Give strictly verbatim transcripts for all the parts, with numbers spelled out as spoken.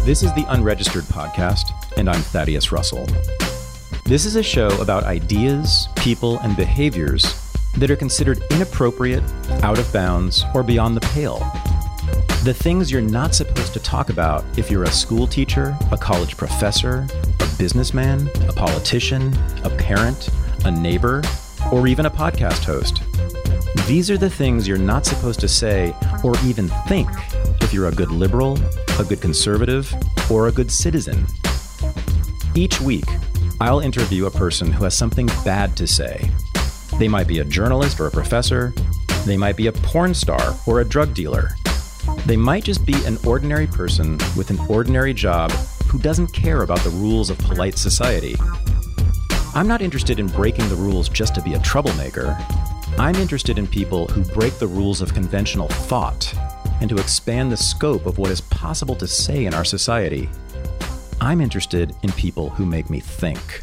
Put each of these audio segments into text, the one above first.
This is the Unregistered Podcast, and I'm Thaddeus Russell. This is a show about ideas, people, and behaviors that are considered inappropriate, out of bounds, or beyond the pale. The things you're not supposed to talk about if you're a school teacher, a college professor, a businessman, a politician, a parent, a neighbor, or even a podcast host. These are the things you're not supposed to say or even think if you're a good liberal, a good conservative, or a good citizen. Each week, I'll interview a person who has something bad to say. They might be a journalist or a professor. They might be a porn star or a drug dealer. They might just be an ordinary person with an ordinary job who doesn't care about the rules of polite society. I'm not interested in breaking the rules just to be a troublemaker. I'm interested in people who break the rules of conventional thought and to expand the scope of what is possible to say in our society. I'm interested in people who make me think.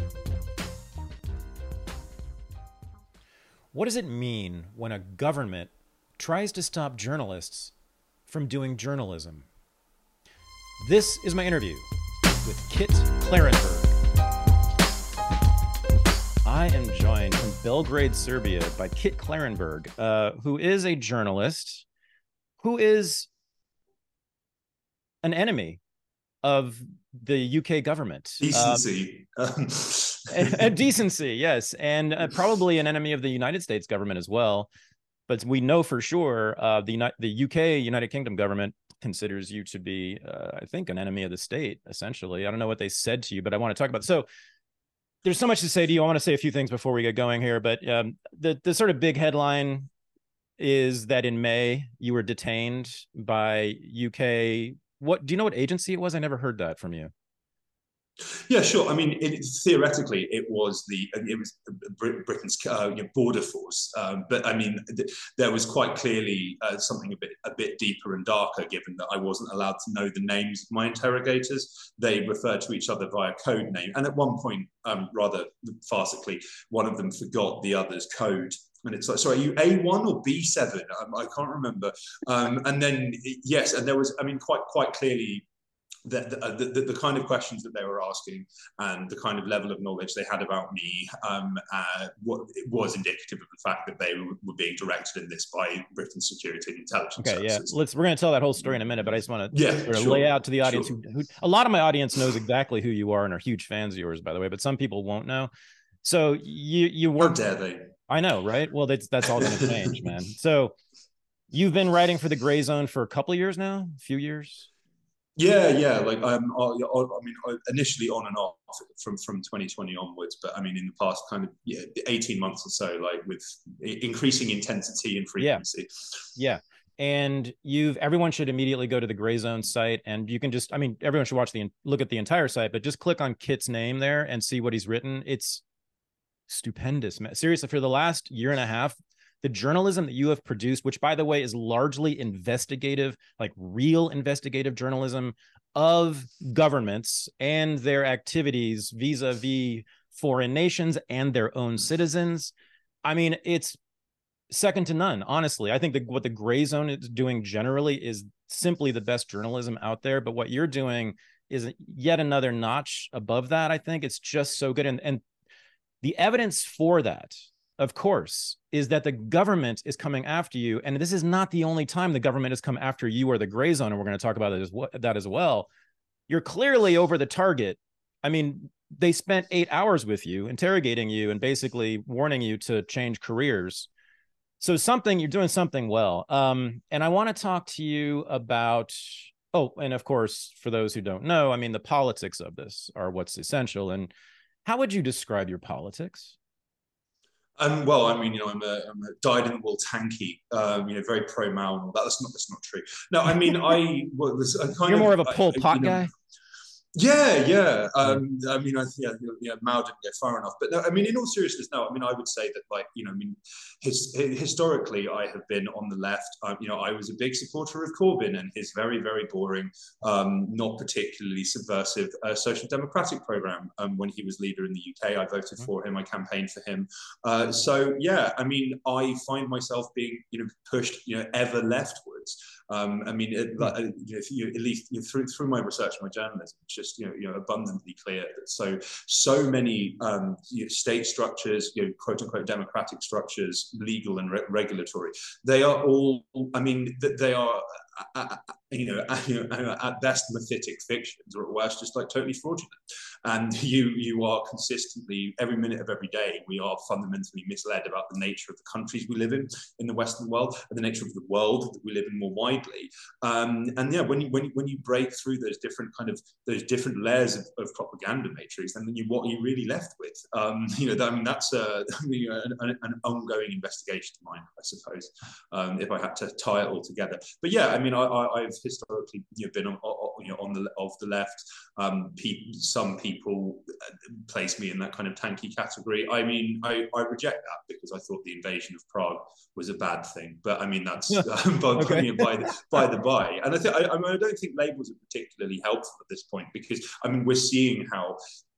What does it mean when a government tries to stop journalists from doing journalism? This is my interview with Kit Klarenberg. I am joined from Belgrade, Serbia by Kit Klarenberg, uh, who is a journalist, who is an enemy of the U K government. Decency. Um, a, a decency, yes, and uh, probably an enemy of the United States government as well. But we know for sure uh, the, the U K, United Kingdom government considers you to be, uh, I think, an enemy of the state, essentially. I don't know what they said to you, but I want to talk about it. So there's so much to say to you. I want to say a few things before we get going here, but um, the, the sort of big headline is that in May, you were detained by U K. What do you know what agency it was? I never heard that from you. Yeah, sure. I mean, it, theoretically, it was the it was Britain's uh, you know, border force, um, but I mean, th- there was quite clearly uh, something a bit a bit deeper and darker. Given that I wasn't allowed to know the names of my interrogators, they referred to each other via code name, and at one point, um, rather farcically, one of them forgot the other's code. And it's like, sorry, are you A one or B seven? Um, I can't remember. Um, and then, yes, and there was, I mean, quite quite clearly, The, the, the, the kind of questions that they were asking and the kind of level of knowledge they had about me um, uh, what, it was indicative of the fact that they were, were being directed in this by Britain's security and intelligence okay, services. Yeah, let's we're going to tell that whole story in a minute, but I just want to yeah, sort of sure, lay out to the audience sure. who, who a lot of my audience knows exactly who you are and are huge fans of yours, by the way, but some people won't know. So you you work. How dare they? I know, right? Well, that's that's all going to change, man. So you've been writing for the Gray Zone for a couple of years now, a few years. Yeah, yeah. Like um, I, I mean, initially on and off from from twenty twenty onwards, but I mean, in the past kind of yeah, eighteen months or so, like with increasing intensity and frequency. Yeah, yeah. And you've everyone should immediately go to the Gray Zone site, and you can just, I mean, everyone should watch the look at the entire site, but just click on Kit's name there and see what he's written. It's stupendous, man. Seriously, for the last year and a half, the journalism that you have produced, which by the way is largely investigative, like real investigative journalism of governments and their activities vis-a-vis foreign nations and their own citizens. I mean, it's second to none, honestly. I think that what the Gray Zone is doing generally is simply the best journalism out there. But what you're doing is yet another notch above that. I think it's just so good. And, and the evidence for that, of course, is that the government is coming after you. And this is not the only time the government has come after you or the Gray Zone, and we're going to talk about that as, well, that as well. You're clearly over the target. I mean, they spent eight hours with you, interrogating you and basically warning you to change careers. So something, you're doing something well. Um, and I want to talk to you about, oh, and of course, for those who don't know, I mean, the politics of this are what's essential. And how would you describe your politics? Um, well, I mean, you know, I'm a, I'm a dyed-in-the-wool tanky, um, you know, very pro-Mao and all that. That's not, that's not true. No, I mean, I was a kind You're of... more of a Pol Pot you know, guy? Yeah, yeah. Um, I mean, I, yeah, yeah, Mao didn't go far enough. But no, I mean, in all seriousness, no. I mean, I would say that, like, you know, I mean, his, historically, I have been on the left. Um, you know, I was a big supporter of Corbyn and his very, very boring, um, not particularly subversive uh, social democratic program. Um, when he was leader in the U K, I voted for him. I campaigned for him. Uh, so, yeah, I mean, I find myself being, you know, pushed, you know, ever leftwards. Um, I mean, it, like, you know, you, at least you know, through through my research and my journalism, it's just you know, you know abundantly clear that so so many um, you know, state structures, you know, quote unquote democratic structures, legal and re regulatory, they are all. I mean, they are. Uh, you know, you know, at best mythic fictions, or at worst just like totally fraudulent. And you you are consistently, every minute of every day, we are fundamentally misled about the nature of the countries we live in in the Western world, and the nature of the world that we live in more widely. Um, and yeah, when you when you, when you break through those different kind of those different layers of, of propaganda matrix, then you what are you really left with? Um, you know, that, I mean, that's a, I mean, an, an ongoing investigation of mine, I suppose, um, if I had to tie it all together. But yeah, I mean, I, I, I've historically you know, been on, you know, on the of the left. Um, people, some people place me in that kind of tanky category. I mean, I, I reject that because I thought the invasion of Prague was a bad thing. But I mean, that's um, by, okay. you know, by the by the by. And I think I, I, mean, I don't think labels are particularly helpful at this point because I mean, we're seeing how.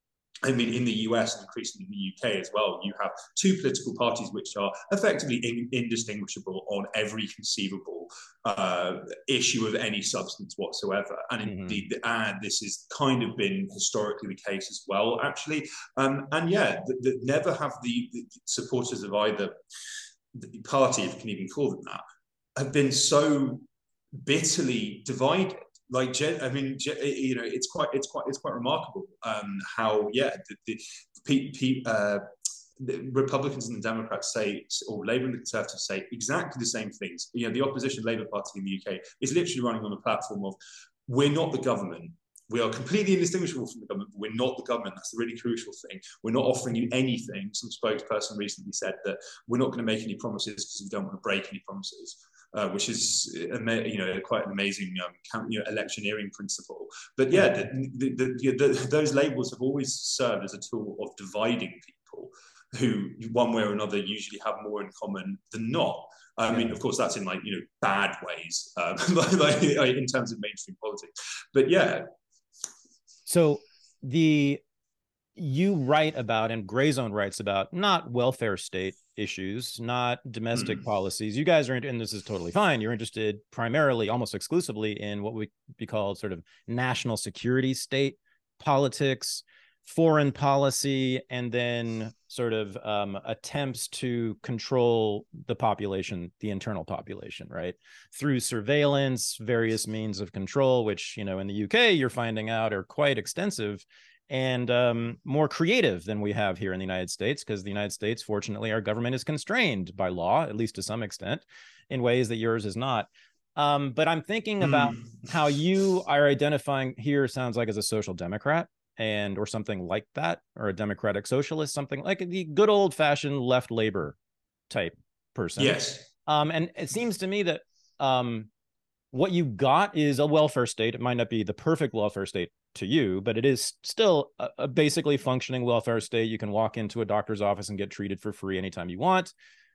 I mean, in the U S and increasingly in the U K as well, you have two political parties which are effectively in, indistinguishable on every conceivable uh, issue of any substance whatsoever. And mm-hmm. indeed, and this has kind of been historically the case as well, actually. Um, and yeah, the, the, never have the, the supporters of either the party, if you can even call them that, have been so bitterly divided. Like, I mean, you know, it's quite, it's quite, it's quite remarkable um, how, yeah, the, the, the, uh, the Republicans and the Democrats say, or Labour and the Conservatives say exactly the same things. You know, the opposition Labour Party in the U K is literally running on a platform of, we're not the government. We are completely indistinguishable from the government, but we're not the government. That's the really crucial thing. We're not offering you anything. Some spokesperson recently said that we're not going to make any promises because we don't want to break any promises. Uh, which is, you know, quite an amazing um, you know, electioneering principle. But yeah, the, the, the, the, those labels have always served as a tool of dividing people who, one way or another, usually have more in common than not. I yeah. mean, of course, that's in like, you know, bad ways, um, like, in terms of mainstream politics. But yeah. So the you write about, and Grayzone writes about, not welfare state issues, not domestic mm. policies. You guys are, and this is totally fine, you're interested primarily, almost exclusively, in what would be called sort of national security state politics, foreign policy, and then sort of um, attempts to control the population, the internal population, right? Through surveillance, various means of control, which, you know, in the U K, you're finding out are quite extensive and um, more creative than we have here in the United States, because the United States, fortunately, our government is constrained by law, at least to some extent, in ways that yours is not. Um, but I'm thinking mm. about how you are identifying here, sounds like, as a social democrat, and or something like that, or a democratic socialist, something like the good old-fashioned left labor type person. Yes. Um, and it seems to me that um, what you got is a welfare state. It might not be the perfect welfare state to you, but it is still a, a basically functioning welfare state. You can walk into a doctor's office and get treated for free anytime you want.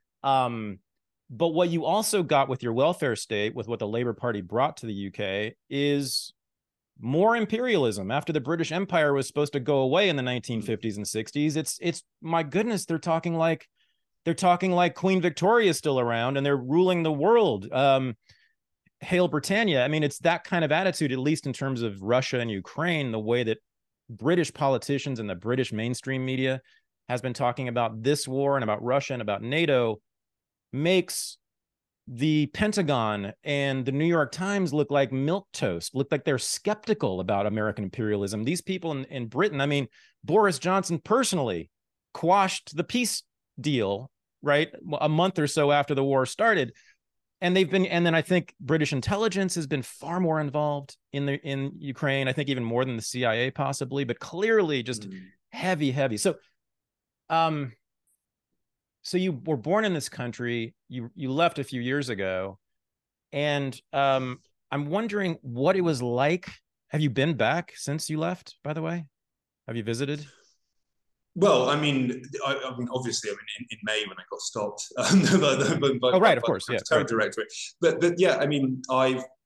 Um, but what you also got with your welfare state, with what the Labour Party brought to the U K, is more imperialism. After the British Empire was supposed to go away in the nineteen fifties and sixties, it's it's my goodness, they're talking like they're talking like Queen Victoria is still around and they're ruling the world. Um, Hail Britannia. I mean, it's that kind of attitude, at least in terms of Russia and Ukraine, the way that British politicians and the British mainstream media has been talking about this war and about Russia and about NATO, makes the Pentagon and the New York Times look like milquetoast, look like they're skeptical about American imperialism. These people in, in Britain, I mean, Boris Johnson personally quashed the peace deal, right, a month or so after the war started. And they've been, and then I think British intelligence has been far more involved in the in Ukraine. I think even more than the C I A possibly, but clearly just mm. heavy, heavy. So, um, so you were born in this country. You you left a few years ago, and um, I'm wondering what it was like. Have you been back since you left? By the way, have you visited? Well, I mean, I, I mean, obviously, I mean, in, in May when I got stopped, um, by, by, oh right, by, of course, by yeah, the Terror Directorate. But but yeah, I mean, I've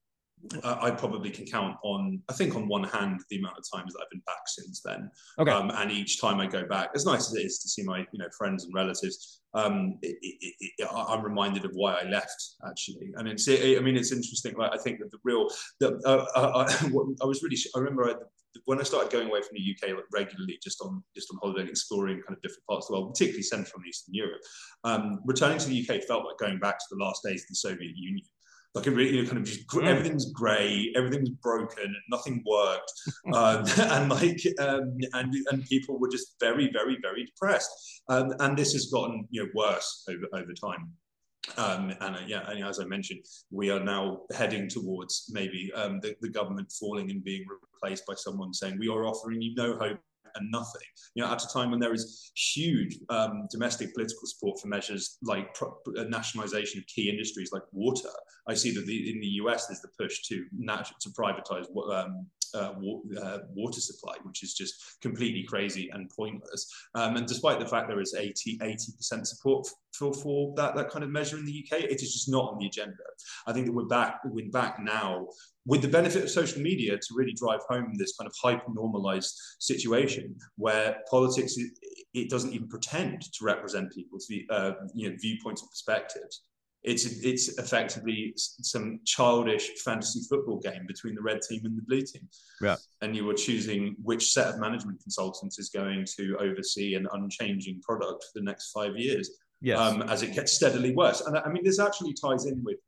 uh, I probably can count on, I think on one hand, the amount of times that I've been back since then. Okay. Um, and each time I go back, as nice as it is to see my, you know, friends and relatives, um, it, it, it, I'm reminded of why I left, actually. And it's, it, I mean, it's interesting. Like, I think that the real, the, uh, uh, I, I was really, I remember I, when I started going away from the U K like, regularly, just on just on holiday, exploring kind of different parts of the world, particularly Central and Eastern Europe, um, returning to the U K felt like going back to the last days of the Soviet Union. Like, it really, you know, kind of just mm. everything's grey, everything's broken, nothing worked, um, and like, um, and and people were just very, very, very depressed. Um, and this has gotten, you know, worse over over time. Um, and uh, yeah, and as I mentioned, we are now heading towards maybe um, the, the government falling and being replaced by someone saying, we are offering you no hope and nothing. You know, at a time when there is huge um, domestic political support for measures like pro- nationalization of key industries like water. I see that the, in the U S there's the push to nat- to privatize um, uh, wa- uh, water supply, which is just completely crazy and pointless. Um, and despite the fact there is eighty percent support for, for that, that kind of measure in the U K, it is just not on the agenda. I think that we're back, we're back now with the benefit of social media to really drive home this kind of hyper-normalized situation where politics, it, it doesn't even pretend to represent people's uh, you know, viewpoints and perspectives. It's, it's effectively some childish fantasy football game between the red team and the blue team. Yeah. And you are choosing which set of management consultants is going to oversee an unchanging product for the next five years. Yes. Um, as it gets steadily worse. And I mean, this actually ties in with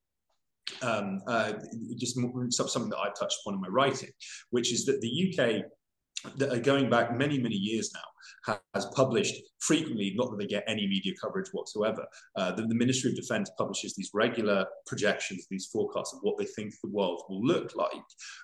um, uh, just something that I've touched upon in my writing, which is that the U K, going back many, many years now, has published frequently, not that they get any media coverage whatsoever, uh, the, the Ministry of Defence publishes these regular projections, these forecasts of what they think the world will look like.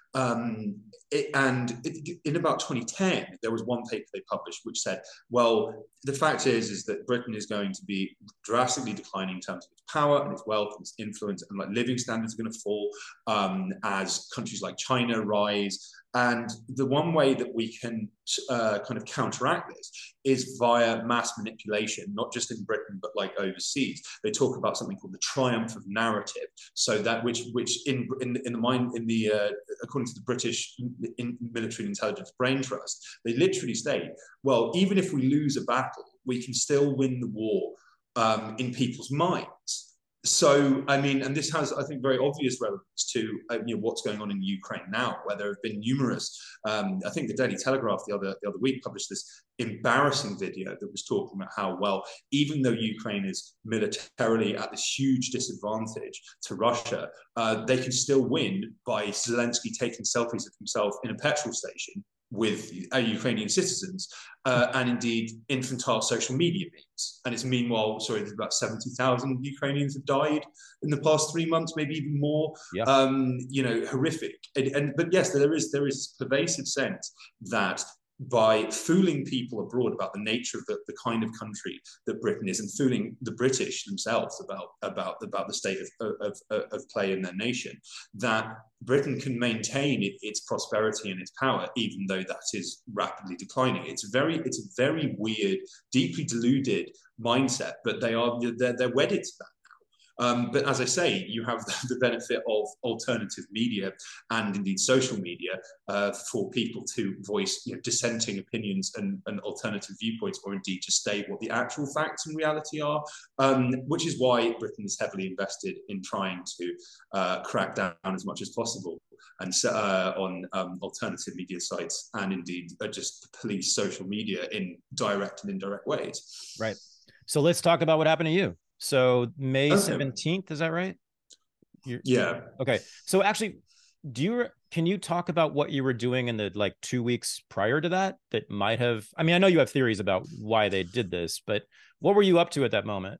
Um, it, and it, in about twenty ten, there was one paper they published which said, well, the fact is, is that Britain is going to be drastically declining in terms of its power and its wealth and its influence, and like living standards are going to fall um, as countries like China rise. And the one way that we can uh, kind of counteract this is via mass manipulation, not just in Britain, but like overseas. They talk about something called the triumph of narrative. So that which, which in in, in the mind, in the uh, according to the British in Military Intelligence Brain Trust, they literally state, well, even if we lose a battle, we can still win the war um, in people's minds. So, I mean, and this has, I think, very obvious relevance to uh, you know, what's going on in Ukraine now, where there have been numerous, um, I think the Daily Telegraph the other, the other week published this embarrassing video that was talking about how, well, even though Ukraine is militarily at this huge disadvantage to Russia, uh, they can still win by Zelensky taking selfies of himself in a petrol station with uh, Ukrainian citizens, uh, and indeed infantile social media memes. And it's meanwhile, sorry, there's about seventy thousand Ukrainians have died in the past three months, maybe even more. Yeah. Um, you know, horrific. And, and but yes, there is there is a pervasive sense that by fooling people abroad about the nature of the, the kind of country that Britain is, and fooling the British themselves about about about the state of, of, of play in their nation, that Britain can maintain it, its prosperity and its power, even though that is rapidly declining. It's very, it's a very weird, deeply deluded mindset, but they are they're, they're wedded to that. Um, but as I say, you have the benefit of alternative media and indeed social media uh, for people to voice you know, dissenting opinions and, and alternative viewpoints, or indeed to state what the actual facts and reality are, um, which is why Britain is heavily invested in trying to uh, crack down as much as possible and uh, on um, alternative media sites, and indeed uh, just police social media in direct and indirect ways. Right. So let's talk about what happened to you. So May seventeenth, is that right? You're, yeah. Okay. So actually, do you, can you talk about what you were doing in the like two weeks prior to that, that might have, I mean, I know you have theories about why they did this, but what were you up to at that moment?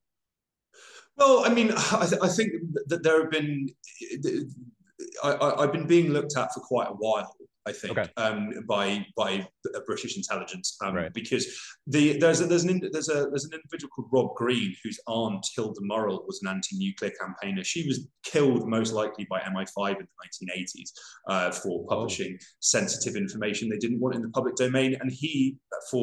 Well, I mean, I, th I think that there have been, I, I, I've been being looked at for quite a while, I think, okay. um, by by British intelligence, um, right. because the there's a, there's an there's a there's an individual called Rob Green, whose aunt Hilda Murrell was an anti-nuclear campaigner. She was killed most likely by M I five in the nineteen eighties uh, for publishing oh. sensitive information they didn't want in the public domain, and he, for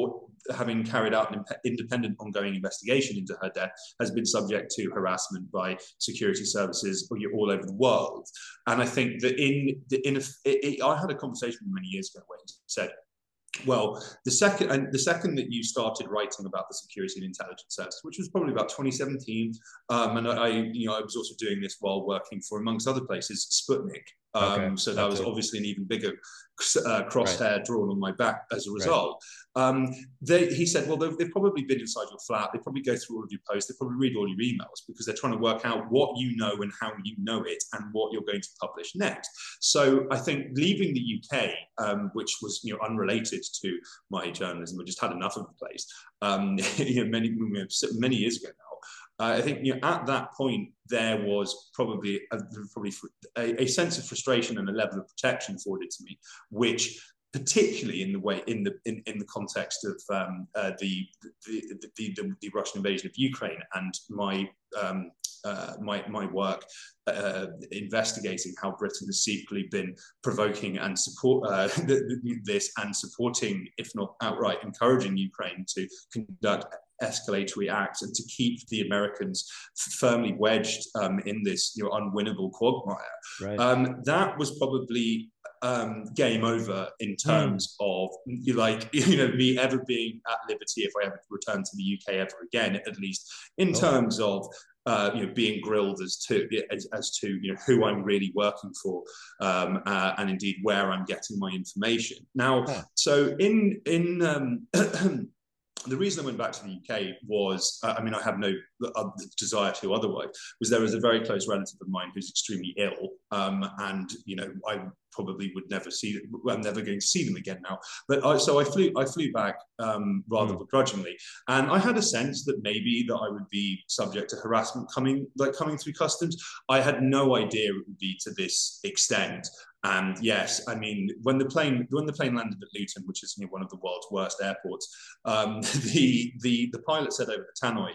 having carried out an independent ongoing investigation into her death, has been subject to harassment by security services all over the world. And I think that in, in a, it, I had a conversation many years ago where he said, well, the second and the second that you started writing about the security and intelligence service, which was probably about twenty seventeen, um, and I, you know, I was also doing this while working for, amongst other places, Sputnik. Um, okay, so that was it. Obviously an even bigger uh, crosshair right. drawn on my back as a result. Right. Um, they, he said, well, they've, they've probably been inside your flat. They probably go through all of your posts. They probably read all your emails because they're trying to work out what you know and how you know it and what you're going to publish next. So I think leaving the U K, um, which was you know unrelated to my journalism, I just had enough of the place. Um, you know, many many years ago now. Uh, I think you know, at that point there was probably a, probably a, a sense of frustration and a level of protection afforded to me, which, particularly in the way in the in, in the context of um, uh, the, the, the the the Russian invasion of Ukraine and my um, uh, my my work uh, investigating how Britain has secretly been provoking and support uh, this and supporting, if not outright encouraging, Ukraine to conduct escalatory acts and to keep the Americans firmly wedged um, in this you know, unwinnable quagmire. Right. Um, that was probably um, game over in terms mm. of you like you know me ever being at liberty if I ever return to the U K ever again, at least in oh. terms of Uh, you know, being grilled as to as, as to you know who I'm really working for, um, uh, and indeed where I'm getting my information. Now, yeah. so in in um, the reason I went back to the U K was, uh, I mean, I have no uh, desire to otherwise, was there was a very close relative of mine who's extremely ill, um, and you know, I probably would never see them. I'm never going to see them again now. But I, so I flew, I flew back um, rather mm. begrudgingly, and I had a sense that maybe that I would be subject to harassment coming, like coming through customs. I had no idea it would be to this extent. And yes, I mean, when the plane when the plane landed at Luton, which is you know, one of the world's worst airports, um, the the the pilot said over the tannoy,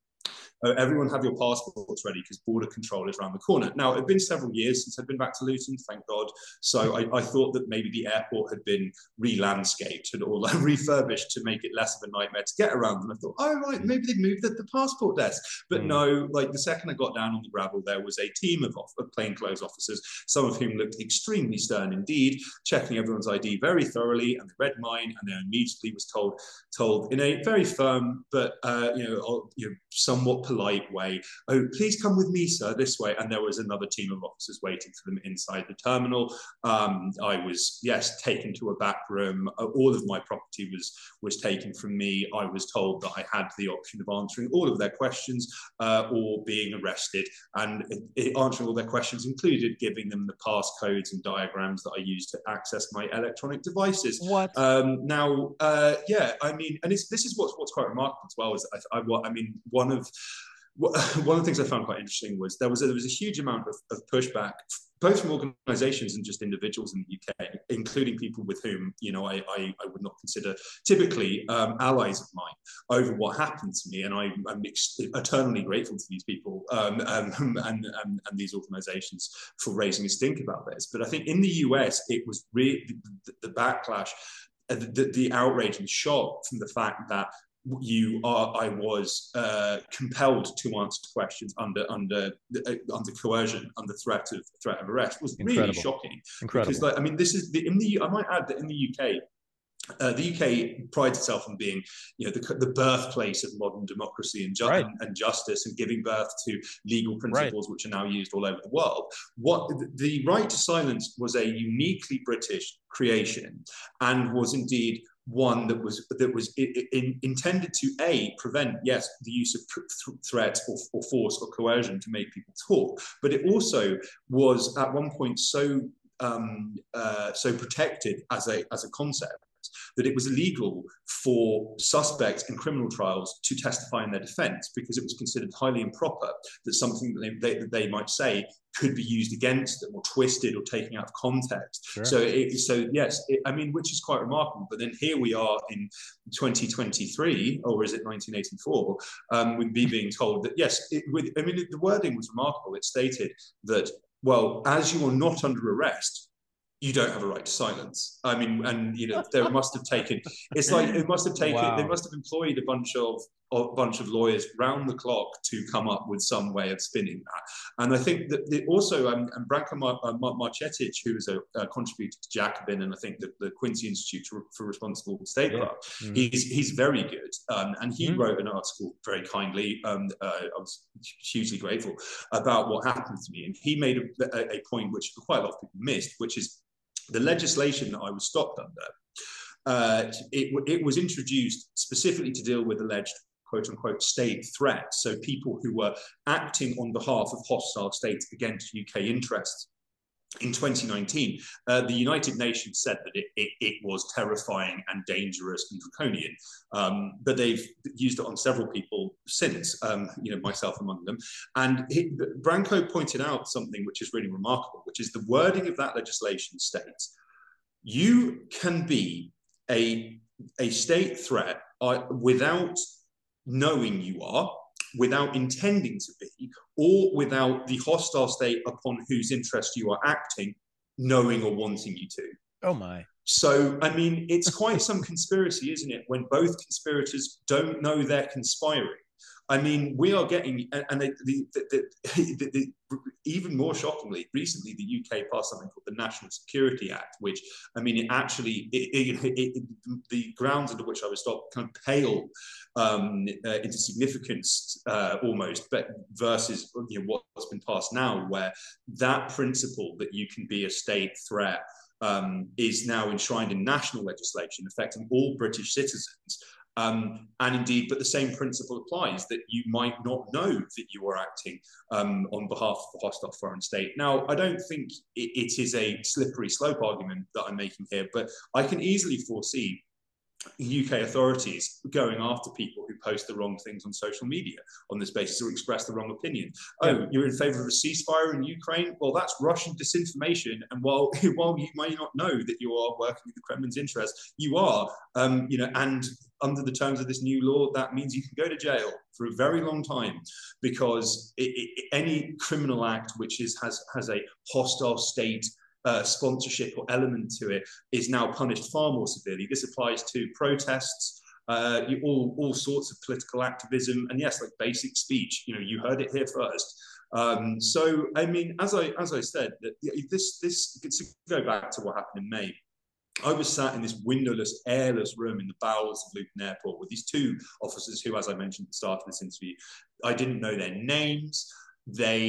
Uh, everyone have your passports ready because border control is around the corner. Now, it had been several years since I'd been back to Luton, thank God. So I, I thought that maybe the airport had been re-landscaped and all refurbished to make it less of a nightmare to get around. And I thought, oh, right, maybe they moved the, the passport desk. But mm. no, like the second I got down on the gravel, there was a team of, of plainclothes officers, some of whom looked extremely stern indeed, checking everyone's I D very thoroughly, and they read mine, and then immediately was told, told in a very firm but uh, you know, you know, somewhat polite way, oh, please come with me, sir, this way. And there was another team of officers waiting for them inside the terminal. Um, I was, yes, taken to a back room. Uh, all of my property was was taken from me. I was told that I had the option of answering all of their questions uh, or being arrested. And it, it, answering all their questions included giving them the passcodes and diagrams that I used to access my electronic devices. What? Um, now, uh, yeah, I mean, and it's, this is what's, what's quite remarkable as well, is I, I, I mean, one of one of the things I found quite interesting was there was a, there was a huge amount of, of pushback, both from organisations and just individuals in the U K, including people with whom you know I I, I would not consider typically um, allies of mine, over what happened to me, and I, I'm eternally grateful to these people um, um, and, and and these organisations for raising a stink about this. But I think in the U S it was really the, the backlash, the, the outrage and shock from the fact that you are, I was uh, compelled to answer questions under under uh, under coercion, under threat of threat of arrest, was Incredible. really shocking. Incredible. Because, like, I mean, this is the in the. I might add that in the U K. Uh, the U K prides itself on being, you know, the, the birthplace of modern democracy and, ju right. and, and justice, and giving birth to legal principles right. which are now used all over the world. What the right to silence was a uniquely British creation, and was indeed one that was that was in, in, intended to a prevent yes the use of th threat or, or force or coercion to make people talk, but it also was at one point so um, uh, so protected as a as a concept that it was illegal for suspects in criminal trials to testify in their defense, because it was considered highly improper that something that they, they, that they might say could be used against them or twisted or taken out of context. Sure. So, it, so yes, it, I mean, which is quite remarkable. But then here we are in twenty twenty-three, or is it nineteen eighty-four, um, with me being told that, yes, it, with, I mean, it, the wording was remarkable. It stated that, well, as you are not under arrest, you don't have a right to silence. I mean, and you know, they must have taken. It's like it must have taken. Wow. They must have employed a bunch of a bunch of lawyers round the clock to come up with some way of spinning that. And I think that the, also, um, and Branko Mar- uh, Marcetic, who is a, a contributor to Jacobin, and I think the, the Quincy Institute for Responsible Statecraft, yeah. mm-hmm. he's he's very good, um, and he mm-hmm. wrote an article very kindly. Um, uh, I was hugely grateful about what happened to me, and he made a, a, a point which quite a lot of people missed, which is the legislation that I was stopped under. Uh, it, it was introduced specifically to deal with alleged quote unquote state threats. So people who were acting on behalf of hostile states against U K interests. In twenty nineteen, uh, the United Nations said that it, it, it was terrifying and dangerous and draconian, um, but they've used it on several people since, um, you know, myself among them. And he, Branko pointed out something which is really remarkable, which is the wording of that legislation states, you can be a, a state threat uh, without knowing you are, without intending to be, or without the hostile state upon whose interest you are acting, knowing or wanting you to. Oh my. So, I mean, it's quite some conspiracy, isn't it, when both conspirators don't know they're conspiring. I mean, we are getting, and the, the, the, the, the, even more shockingly, recently the U K passed something called the National Security Act, which, I mean, it actually, it, it, it, it, the grounds under which I was stopped kind of pale um, uh, into significance uh, almost, but versus you know, what's been passed now, where that principle that you can be a state threat um, is now enshrined in national legislation affecting all British citizens. Um, and indeed, but the same principle applies, that you might not know that you are acting um, on behalf of a hostile foreign state. Now, I don't think it, it is a slippery slope argument that I'm making here, but I can easily foresee U K authorities going after people who post the wrong things on social media on this basis or express the wrong opinion. Yeah. Oh, you're in favor of a ceasefire in Ukraine? Well, that's Russian disinformation. And while while you may not know that you are working in the Kremlin's interest, you are, um, you know, and under the terms of this new law, that means you can go to jail for a very long time, because it, it, any criminal act which is has has a hostile state Uh, sponsorship or element to it is now punished far more severely. This applies to protests, uh, you, all all sorts of political activism, and yes, like basic speech. You know, you heard it here first. Um, so, I mean, as I as I said, that this this to go back to what happened in May. I was sat in this windowless, airless room in the bowels of Luton Airport with these two officers who, as I mentioned at the start of this interview, I didn't know their names. They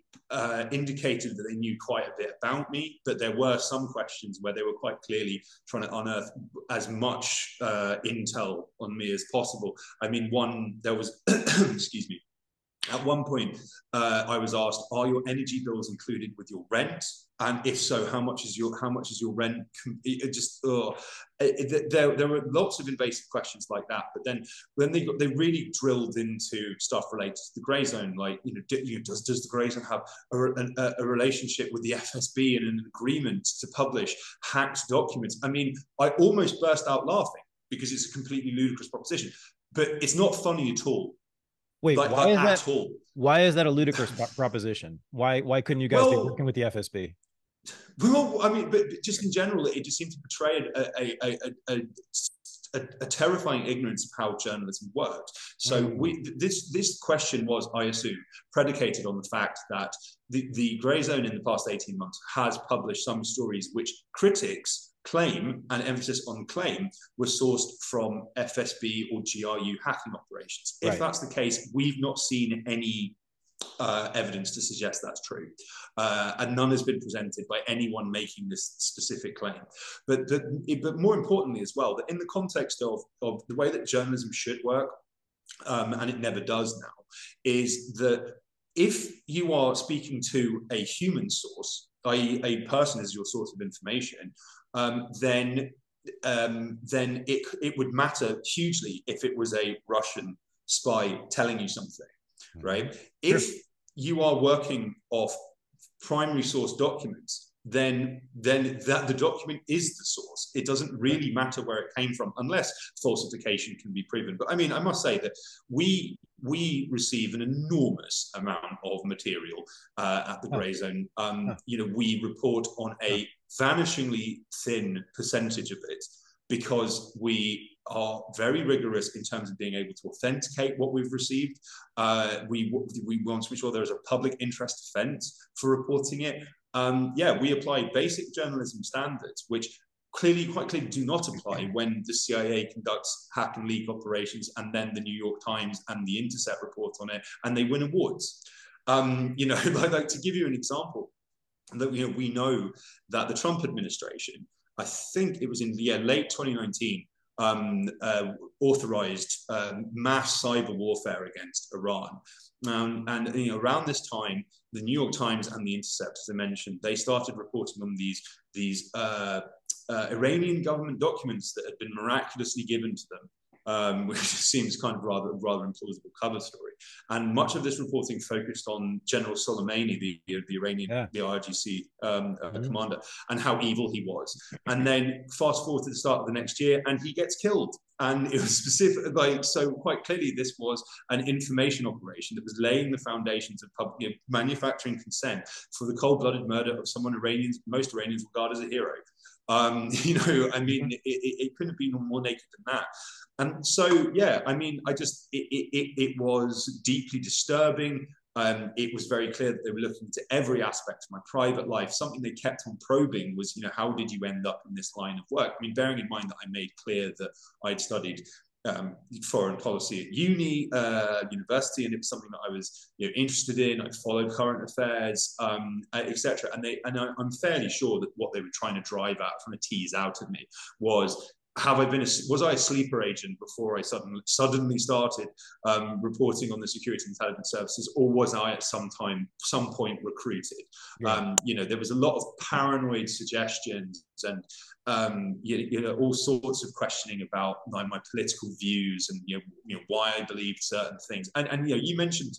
uh, indicated that they knew quite a bit about me, but there were some questions where they were quite clearly trying to unearth as much uh, intel on me as possible. I mean, one, there was, excuse me, at one point, uh, I was asked, "Are your energy bills included with your rent? And if so, how much is your how much is your rent?" It just oh, it, it, there there were lots of invasive questions like that. But then when they got, they really drilled into stuff related to the grey zone, like you know, do, you know does does the grey zone have a, a, a relationship with the F S B and an agreement to publish hacked documents? I mean, I almost burst out laughing because it's a completely ludicrous proposition, but it's not funny at all. Wait, like, why like is that? All. Why is that a ludicrous proposition? Why why couldn't you guys well, be working with the F S B? Well, I mean, but, but just in general, it just seemed to portray a, a, a, a, a, a terrifying ignorance of how journalism worked. So mm. we this this question was, I assume, predicated on the fact that the, the grey zone in the past eighteen months has published some stories which critics claim, and emphasis on claim, were sourced from F S B or G R U hacking operations. If right. that's the case, we've not seen any uh, evidence to suggest that's true. Uh, and none has been presented by anyone making this specific claim. But, but, but more importantly as well, that in the context of, of the way that journalism should work, um, and it never does now, is that if you are speaking to a human source, that is a person as your source of information, um, then um, then it, it would matter hugely if it was a Russian spy telling you something, right? Sure. If you are working off primary source documents, then then that the document is the source. It doesn't really matter where it came from unless falsification can be proven. But I mean, I must say that we we receive an enormous amount of material uh, at the Grayzone. Um, you know, we report on a vanishingly thin percentage of it because we are very rigorous in terms of being able to authenticate what we've received. Uh, we, we want to make sure there is a public interest defense for reporting it. Um, yeah, we apply basic journalism standards, which clearly, quite clearly do not apply when the C I A conducts hack and leak operations and then the New York Times and The Intercept report on it and they win awards. Um, you know, I'd like to give you an example that, you know, we know that the Trump administration, I think it was in the yeah, late twenty nineteen, um, uh, authorized um, mass cyber warfare against Iran. Um, and you know, around this time, the New York Times and The Intercept, as I mentioned, they started reporting on these, these uh, uh, Iranian government documents that had been miraculously given to them, um, which seems kind of rather rather implausible cover story. And much of this reporting focused on General Soleimani, the, the Iranian, yeah. the I R G C um, uh, mm-hmm. commander, and how evil he was. And then fast forward to the start of the next year, and he gets killed. And it was specific, like, so quite clearly this was an information operation that was laying the foundations of public, you know, manufacturing consent for the cold-blooded murder of someone Iranians, most Iranians regard as a hero. Um, you know, I mean, it, it, it couldn't have been more naked than that. And so, yeah, I mean, I just, it, it, it was deeply disturbing. Um, it was very clear that they were looking into every aspect of my private life. Something they kept on probing was, you know, how did you end up in this line of work? I mean, bearing in mind that I made clear that I'd studied um, foreign policy at uni, uh, university, and it was something that I was, you know, interested in. I followed current affairs, um, et cetera. And they, and I, I'm fairly sure that what they were trying to drive at, trying to tease out of me, was, have I been a, was I a sleeper agent before I suddenly suddenly started um, reporting on the security intelligence services, or was I at some time, some point recruited? Yeah. Um, you know, there was a lot of paranoid suggestions and um, you, you know, all sorts of questioning about my, my political views and you know, you know why I believed certain things. And and you know, you mentioned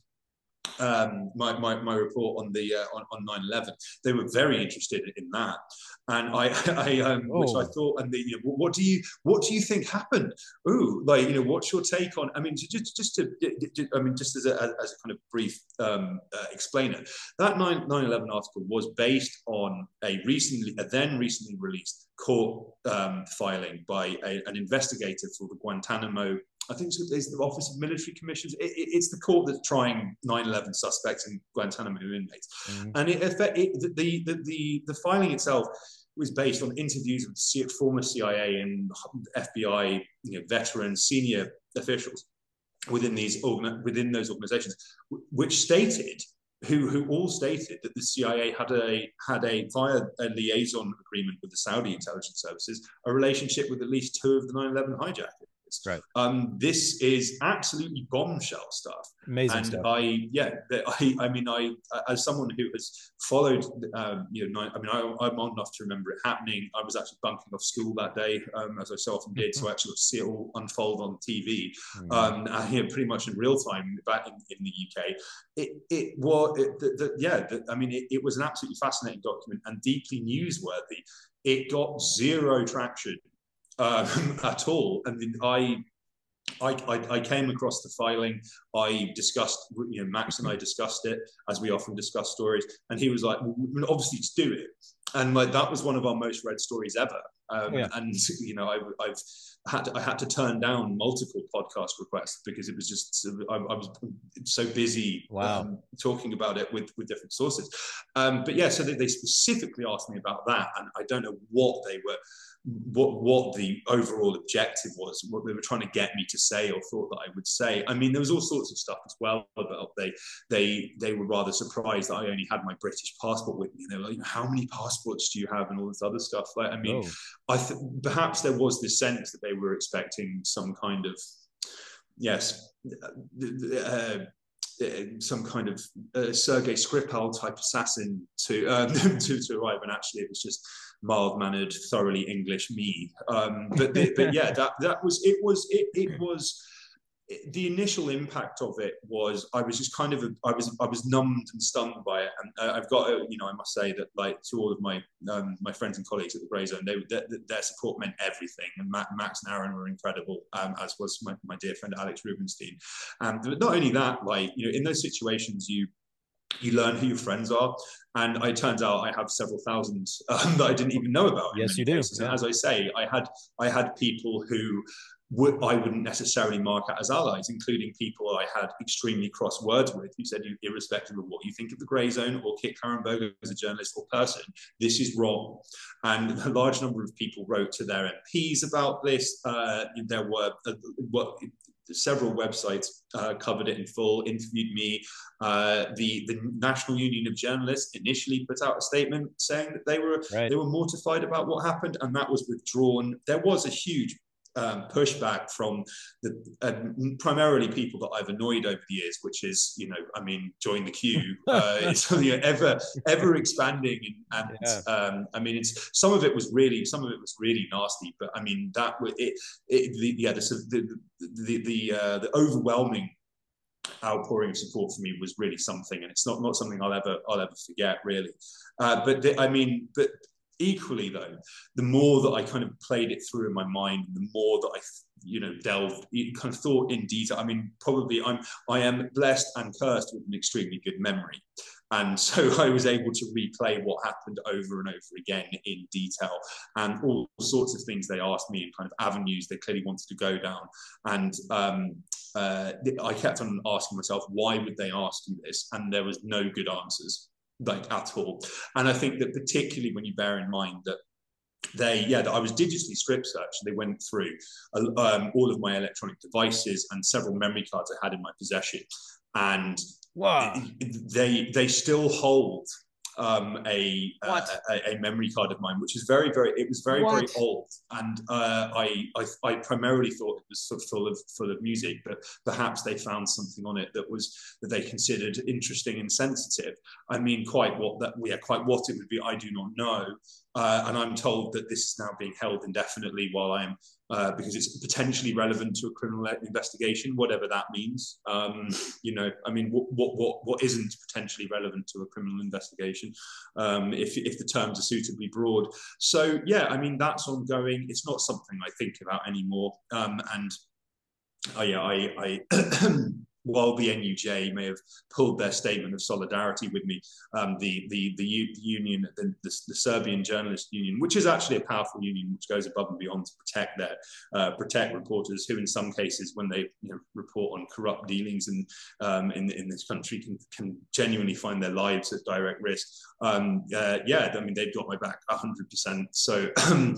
um my, my my report on the uh, on, on nine eleven. They were very interested in that, and I I um oh. which I thought, and the, you know, what do you what do you think happened? Ooh, like, you know, what's your take on, I mean, just just to I mean just as a as a kind of brief um uh, explainer, that nine eleven article was based on a recently a then recently released court um filing by a, an investigator for the Guantanamo, I think it's the Office of Military Commissions. It, it, it's the court that's trying nine eleven suspects and Guantanamo inmates. Mm-hmm. And it, it, the, the, the, the filing itself was based on interviews with former C I A and F B I, you know, veterans, senior officials within these within those organizations, which stated, who who all stated that the C I A had a had a via a liaison agreement with the Saudi intelligence services, a relationship with at least two of the nine eleven hijackers. Right. Um, this is absolutely bombshell stuff. Amazing and stuff. I, yeah, I, I mean, I, as someone who has followed, um, you know, I mean, I, I'm old enough to remember it happening. I was actually bunking off school that day, um, as I so often did, so I actually got to see it all unfold on T V, mm. um, and, you know, pretty much in real time back in, in the U K. It, it was, it, the, the, yeah, the, I mean, it, it was an absolutely fascinating document and deeply newsworthy. It got zero traction Um, at all. And I, I, I came across the filing. I discussed, you know, Max and I discussed it as we often discuss stories, and he was like, well, "Obviously, just do it." And like that was one of our most read stories ever. Um, yeah. And you know, I, I've had to, I had to turn down multiple podcast requests because it was just I, I was so busy wow. um, talking about it with with different sources. Um, but yeah, so they, they specifically asked me about that, and I don't know what they were. What what the overall objective was, what they were trying to get me to say or thought that I would say. I mean, there was all sorts of stuff as well about they they they were rather surprised that I only had my British passport with me. They were like, how many passports do you have, and all this other stuff. Like, I mean, oh. I th- perhaps there was this sense that they were expecting some kind of yes. Uh, some kind of uh, Sergei Skripal type assassin to, um, to to arrive, and actually it was just mild-mannered, thoroughly English me. Um, but the, but yeah, that that was it was it it was the initial impact of it was I was just kind of a, I was I was numbed and stunned by it, and uh, I've got to, you know, I must say that, like, to all of my um, my friends and colleagues at the Grayzone, they their, their support meant everything, and Max and Aaron were incredible, um, as was my, my dear friend Alex Rubenstein. And um, not only that, like, you know, in those situations you you learn who your friends are, and it turns out I have several thousand um, that I didn't even know about. Yes, you do. Cases. Yeah. And as I say, I had I had people who would, I wouldn't necessarily mark out as allies, including people I had extremely cross words with, who said, irrespective of what you think of the Grayzone or Kit Harenberger as a journalist or person, this is wrong. And a large number of people wrote to their M Ps about this. Uh, there were uh, what. Several websites uh, covered it in full, interviewed me. Uh, the the National Union of Journalists initially put out a statement saying that they were right. they were mortified about what happened, and that was withdrawn. There was a huge um, pushback from the uh, primarily people that I've annoyed over the years, which is, you know, I mean, join the queue. Uh, it's, you know, ever ever expanding, and, and yeah. um, I mean, it's some of it was really some of it was really nasty, but I mean that it, it the, yeah the the the the, uh, the overwhelming outpouring of support for me was really something, and it's not not something I'll ever I'll ever forget, really. Uh, but the, I mean, but. Equally, though, the more that I kind of played it through in my mind, the more that I, you know, delved, kind of thought in detail. I mean, probably I'm, I am blessed and cursed with an extremely good memory. And so I was able to replay what happened over and over again in detail, and all sorts of things they asked me, and kind of avenues they clearly wanted to go down. And um, uh, I kept on asking myself, why would they ask you this? And there was no good answers, like, at all. And I think that particularly when you bear in mind that they, yeah, that I was digitally strip searched. They went through um, all of my electronic devices and several memory cards I had in my possession, and wow. they they still hold um, a, uh, a a memory card of mine, which is very very it was very what? very old, and uh, I, I I primarily thought it was sort of full of full of music, but perhaps they found something on it that was that they considered interesting and sensitive. I mean, quite what that yeah quite what it would be, I do not know. Uh, and I'm told that this is now being held indefinitely while I'm, uh, because it's potentially relevant to a criminal investigation, whatever that means. Um, you know, I mean, what what what what isn't potentially relevant to a criminal investigation, um, if if the terms are suitably broad. So yeah, I mean, that's ongoing. It's not something I think about anymore. Um, and oh yeah, I I. While the N U J may have pulled their statement of solidarity with me, um, the, the, the, the union, the, the, the Serbian Journalist Union, which is actually a powerful union which goes above and beyond to protect their uh, protect reporters who, in some cases, when they you know, report on corrupt dealings in, um, in in this country, can can genuinely find their lives at direct risk. Um, uh, yeah, I mean, they've got my back one hundred percent. So I'm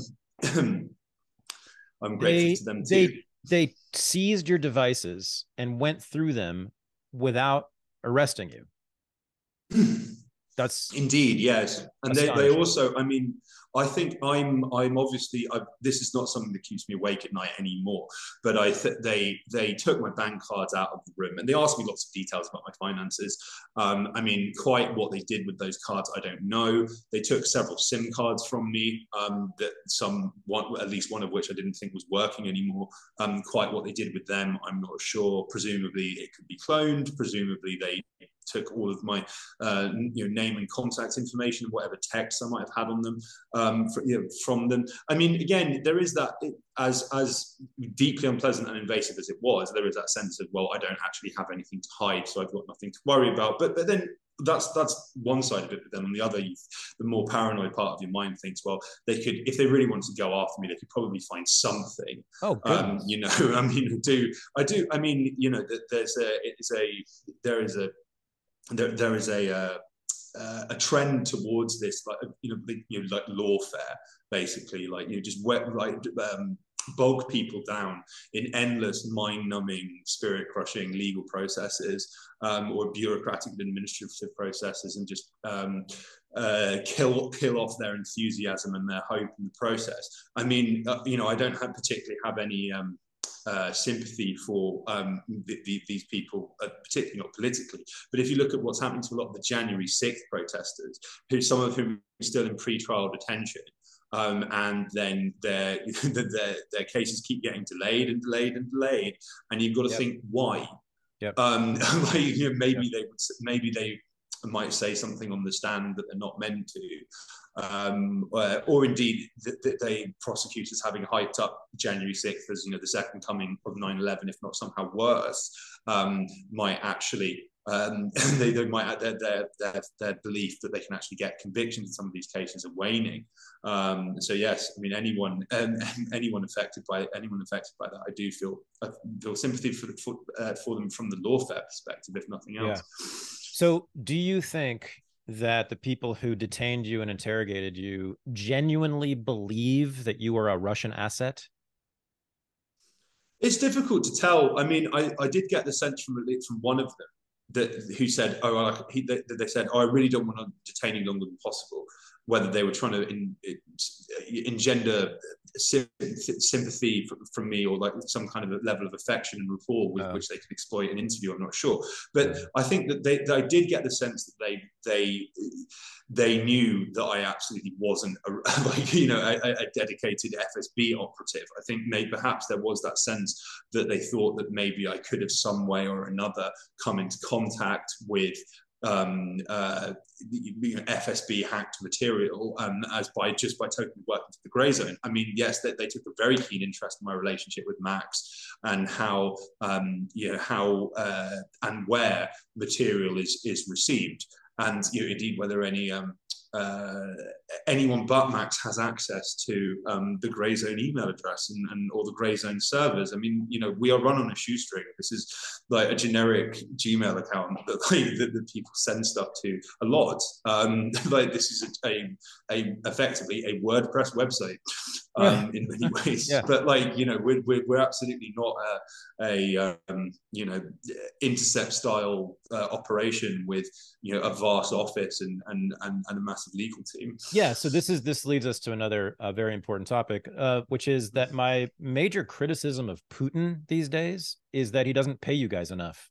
grateful they, to them too. They, they seized your devices and went through them without arresting you. That's indeed, yes. And they, they also, I mean, I think I'm I'm obviously I, this is not something that keeps me awake at night anymore. But I th they they took my bank cards out of the room, and they asked me lots of details about my finances. Um, I mean, quite what they did with those cards, I don't know. They took several SIM cards from me, um, that some one at least one of which I didn't think was working anymore. Um, quite what they did with them, I'm not sure. Presumably, it could be cloned. Presumably, they took all of my uh, you know, name and contact information, whatever texts I might have had on them, um, for, you know, from them. I mean, again, there is that, it, as as deeply unpleasant and invasive as it was, there is that sense of, well, I don't actually have anything to hide, so I've got nothing to worry about. But, but then that's that's one side of it. But then on the other, you, the more paranoid part of your mind thinks, well, they could, if they really wanted to go after me, they could probably find something. Oh, um, you know, I mean, do I do? I mean, you know, there's a, it's a, there is a, There, there is a uh, uh, a trend towards this, like you know, you know, like lawfare, basically, like you know, just wet, like um, bog people down in endless, mind-numbing, spirit-crushing legal processes, um, or bureaucratic and administrative processes, and just um, uh, kill kill off their enthusiasm and their hope in the process. I mean, uh, you know, I don't have particularly have any. Um, Uh, sympathy for um, the, the, these people, uh, particularly not politically. But if you look at what's happening to a lot of the January sixth protesters, who some of whom are still in pre-trial detention, Um, and then their, their their cases keep getting delayed and delayed and delayed, and you've got to Yep. think why. Yep. Um, like, you know, maybe yep. they would, maybe they might say something on the stand that they're not meant to, um, or, or indeed that, that they prosecutors having hyped up January sixth as, you know, the second coming of nine eleven, if not somehow worse, um, might actually. Um, they, they might their, their their their belief that they can actually get convictions in some of these cases are waning. Um, so yes, I mean anyone um, anyone affected by anyone affected by that, I do feel I feel sympathy for the, for, uh, for them from the lawfare perspective, if nothing else. Yeah. So, do you think that the people who detained you and interrogated you genuinely believe that you are a Russian asset? It's difficult to tell. I mean, I, I did get the sense from from one of them that who said, "Oh, I, he, they, they said, oh, I really don't want to detain you longer than possible." Whether they were trying to in, in, engender sympathy from, from me, or like some kind of a level of affection and rapport with uh, which they could exploit an interview, I'm not sure. But yeah. I think that they, that I did get the sense that they they they knew that I absolutely wasn't a, like you know a, a dedicated F S B operative. I think maybe perhaps there was that sense that they thought that maybe I could have some way or another come into contact with um, uh, you know, F S B hacked material um, as by just by totally working for the Grayzone. I mean, yes, they, they took a very keen interest in my relationship with Max and how um, you know how uh, and where material is is received, and you know, indeed whether any um, uh, anyone but Max has access to um, the Grayzone email address and, and or the Grayzone servers. I mean, you know, we are run on a shoestring. This is like a generic Gmail account that, like, that, that people send stuff to a lot. Um, like this is a, a, a effectively a WordPress website um, yeah. in many ways. Yeah. But like you know, we're we're, we're absolutely not a, a um, you know intercept style uh, operation with you know a vast office and and and, and a massive legal team. Yeah, so this is this leads us to another uh, very important topic, uh, which is that my major criticism of Putin these days is that he doesn't pay you guys enough.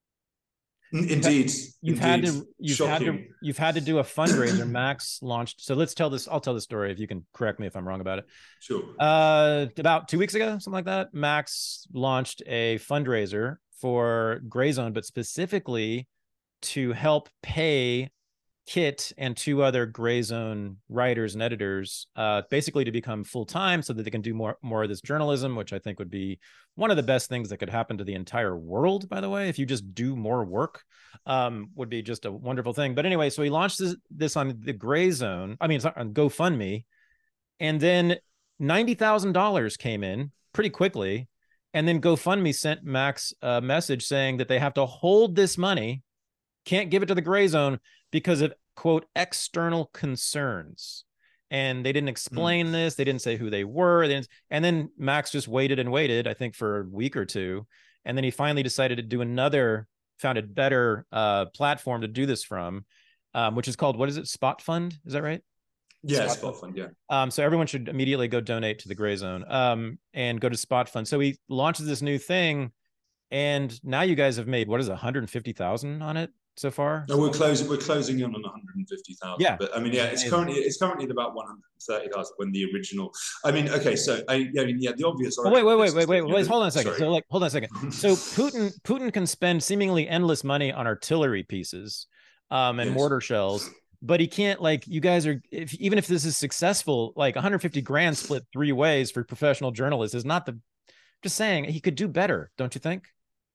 Indeed, you've indeed. had to you've Shocking. had to you've had to do a fundraiser. Max launched. So let's tell this. I'll tell the story if you can correct me if I'm wrong about it. Sure. Uh, about two weeks ago, something like that, Max launched a fundraiser for Grayzone, but specifically to help pay Kit and two other Grayzone writers and editors, uh, basically to become full-time so that they can do more, more of this journalism, which I think would be one of the best things that could happen to the entire world, by the way. If you just do more work, um, would be just a wonderful thing. But anyway, so he launched this, this on the Grayzone. I mean, it's on GoFundMe. And then ninety thousand dollars came in pretty quickly. And then GoFundMe sent Max a message saying that they have to hold this money, can't give it to the Grayzone because of, quote, external concerns. And they didn't explain mm. this. They didn't say who they were. They didn't, and then Max just waited and waited, I think, for a week or two. And then he finally decided to do another, found a better uh, platform to do this from, um, which is called, what is it? Spot Fund. Is that right? Yeah, Spot, Spot Fund, yeah. Um, so everyone should immediately go donate to the Grayzone um, and go to Spot Fund. So he launches this new thing. And now you guys have made, what is it, one hundred fifty thousand on it so far? No, we're closing. We're closing in on one hundred fifty thousand. Yeah, but I mean, yeah, it's Amazing. currently it's currently at about one hundred thirty thousand when the original. I mean, okay, so I, I mean, yeah, the obvious. Oh, wait, wait, wait, wait, wait, wait. Hold on a second. Sorry. So, like, hold on a second. So, Putin, Putin can spend seemingly endless money on artillery pieces, um, and yes. mortar shells, but he can't. Like, you guys are, if even if this is successful, like one hundred fifty grand split three ways for professional journalists is not the. Just saying, he could do better, don't you think?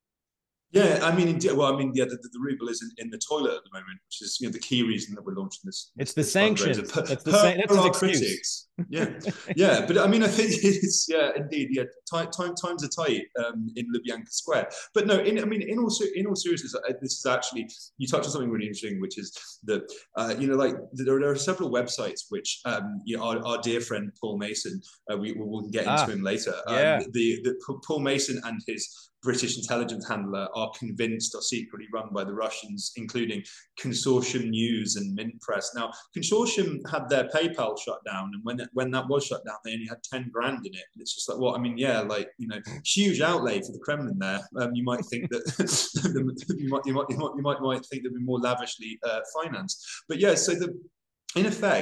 Yeah, I mean, well, I mean, yeah, the, the ruble is in, in the toilet at the moment, which is, you know, the key reason that we're launching this. It's the this sanctions. That's the sa- that's his excuse. Critics. Yeah, yeah, but I mean, I think it's yeah, indeed, yeah, time, time times are tight um, in Lubyanka Square. But no, in, I mean, in all in all seriousness, this is actually you touched on something really interesting, which is that uh, you know, like there, there are several websites which um, you know, our, our dear friend Paul Mason, uh, we will get into ah, him later. Yeah. Um, the, the Paul Mason and his British intelligence handler are convinced are secretly run by the Russians, including Consortium News and Mint Press. Now, Consortium had their PayPal shut down, and when when that was shut down, they only had ten grand in it. And it's just like, well, I mean, yeah, like, you know, huge outlay for the Kremlin there. Um, you might think that you might you might you might you might, you might think they'd be more lavishly uh, financed, but yeah. So the in effect,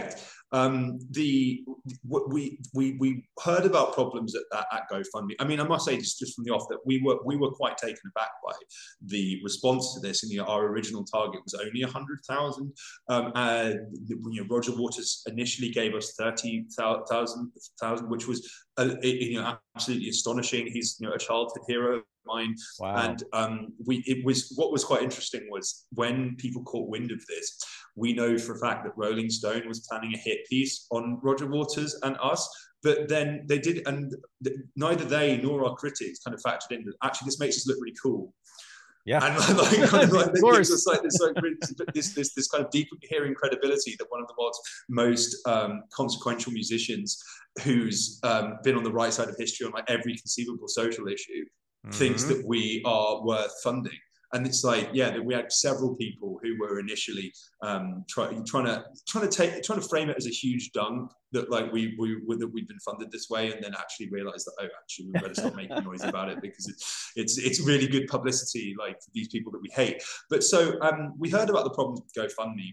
Um, the we we we heard about problems at, at, at GoFundMe. I mean, I must say just, just from the off that we were we were quite taken aback by the response to this. And you know, our original target was only a hundred thousand. Um, and you know, Roger Waters initially gave us thirty thousand, which was uh, you know absolutely astonishing. He's you know a childhood hero. Mine. Wow. And um, we it was what was quite interesting was when people caught wind of this, we know for a fact that Rolling Stone was planning a hit piece on Roger Waters and us, but then they did, and neither they nor our critics kind of factored in that actually this makes us look really cool. Yeah, and like, kind of like, it gives us like this, like, this, this, this kind of deep hearing credibility that one of the world's most um, consequential musicians, who's um, been on the right side of history on like every conceivable social issue, mm-hmm. thinks that we are worth funding. And it's like, yeah, that we had several people who were initially um, try, trying to trying to take trying to frame it as a huge dump that like we we that we'd been funded this way, and then actually realised that oh, actually we better stop making noise about it because it's it's it's really good publicity like for these people that we hate. But so um, we heard about the problems with GoFundMe.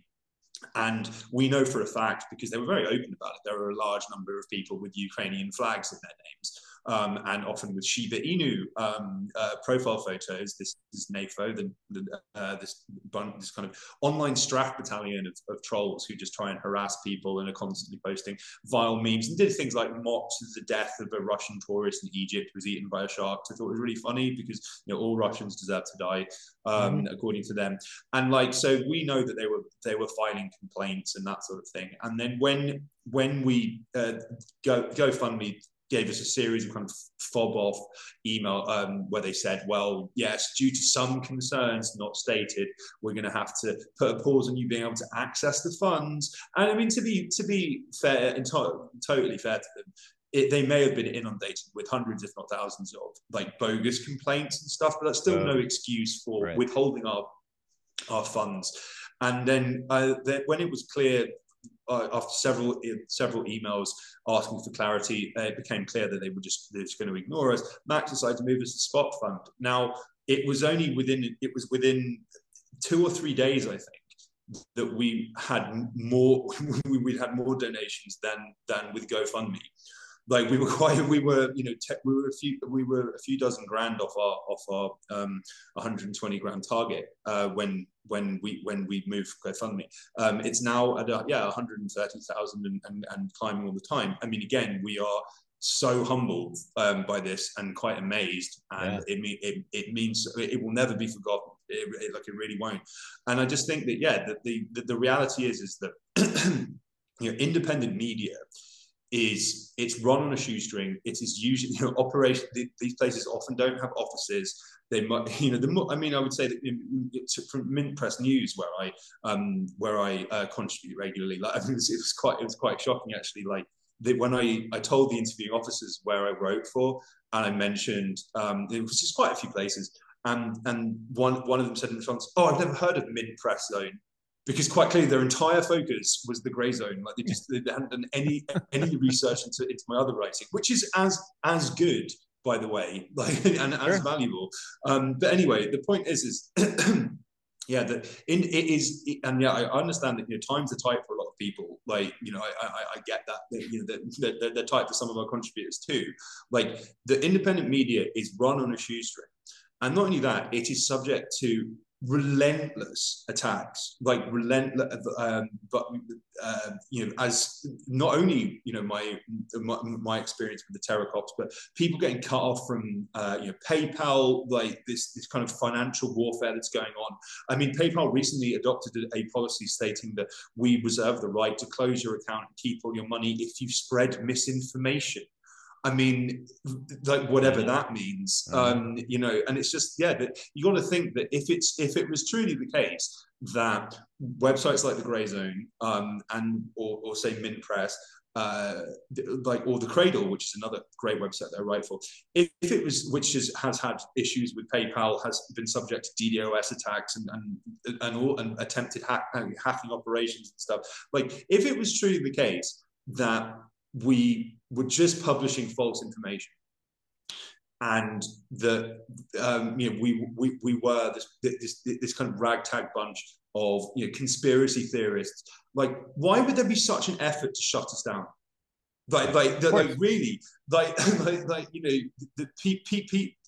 And we know for a fact, because they were very open about it, there are a large number of people with Ukrainian flags in their names, um, and often with Shiba Inu um, uh, profile photos. This is NAFO, the, the, uh, this, this kind of online Straf battalion of, of trolls who just try and harass people and are constantly posting vile memes and did things like mocked the death of a Russian tourist in Egypt who was eaten by a shark. I thought it was really funny because you know all Russians deserve to die, um, mm-hmm. according to them. And like so, we know that they were they were filing complaints and that sort of thing. And then when when we uh, go GoFundMe gave us a series of kind of fob off email um, where they said, well, yes, due to some concerns not stated, we're going to have to put a pause on you being able to access the funds. And I mean, to be to be fair and to totally fair to them, It, they may have been inundated with hundreds, if not thousands, of like bogus complaints and stuff, but that's still oh, no excuse for right. withholding our our funds. And then uh, the, when it was clear, uh, after several uh, several emails asking for clarity, uh, it became clear that they were just, they were just going to ignore us. Max decided to move us to Spot Fund. Now, it was only within it was within two or three days, I think, that we had more we had more donations than than with GoFundMe. Like we were quite, we were, you know, te- we were a few, we were a few dozen grand off our, off our um, one hundred twenty grand target uh, when, when we, when we moved GoFundMe. Um, it's now at a, yeah, one hundred thirty thousand and, and, and climbing all the time. I mean, again, we are so humbled um, by this and quite amazed, and yeah. it, mean, it it means it will never be forgotten. It, it, like it really won't. And I just think that yeah, that the, the the reality is is that you know, independent media is it's run on a shoestring. It is usually, you know, operation. These places often don't have offices. They might, you know, the I mean, I would say that it's from Mint Press News, where I um where I uh, contribute regularly. Like, I mean, it was, it was quite it was quite shocking actually. Like that when I I told the interviewing officers where I wrote for, and I mentioned um it was just quite a few places, and and one one of them said in response, "Oh, I've never heard of Mint Press Zone." Because quite clearly their entire focus was the grey zone. Like they just they hadn't done any any research into, into my other writing, which is as as good, by the way, like and sure. as valuable. Um, but anyway, the point is is yeah, that in it is, and yeah, I understand that you know times are tight for a lot of people. Like you know, I I, I get that, that you know that they're, they're tight for some of our contributors too. Like the independent media is run on a shoestring, and not only that, it is subject to relentless attacks, like relentless, um, but uh, you know, as not only you know my, my my experience with the terror cops, but people getting cut off from uh, you know PayPal, like this this kind of financial warfare that's going on. I mean, PayPal recently adopted a policy stating that we reserve the right to close your account and keep all your money if you spread misinformation. I mean, like whatever that means, um, you know, and it's just, yeah, that you got to think that if it's if it was truly the case that websites like the Grey Zone um, and or, or say Mint Press, uh, like or the Cradle, which is another great website that I write for, if, if it was, which is, has had issues with PayPal, has been subject to D DoS attacks and and and, all, and attempted hack, hacking operations and stuff, like if it was truly the case that we were just publishing false information, and that um, you know we we we were this this this kind of ragtag bunch of you know conspiracy theorists. Like, why would there be such an effort to shut us down? Like, like, like, really, like, like, like, you know, the P P P.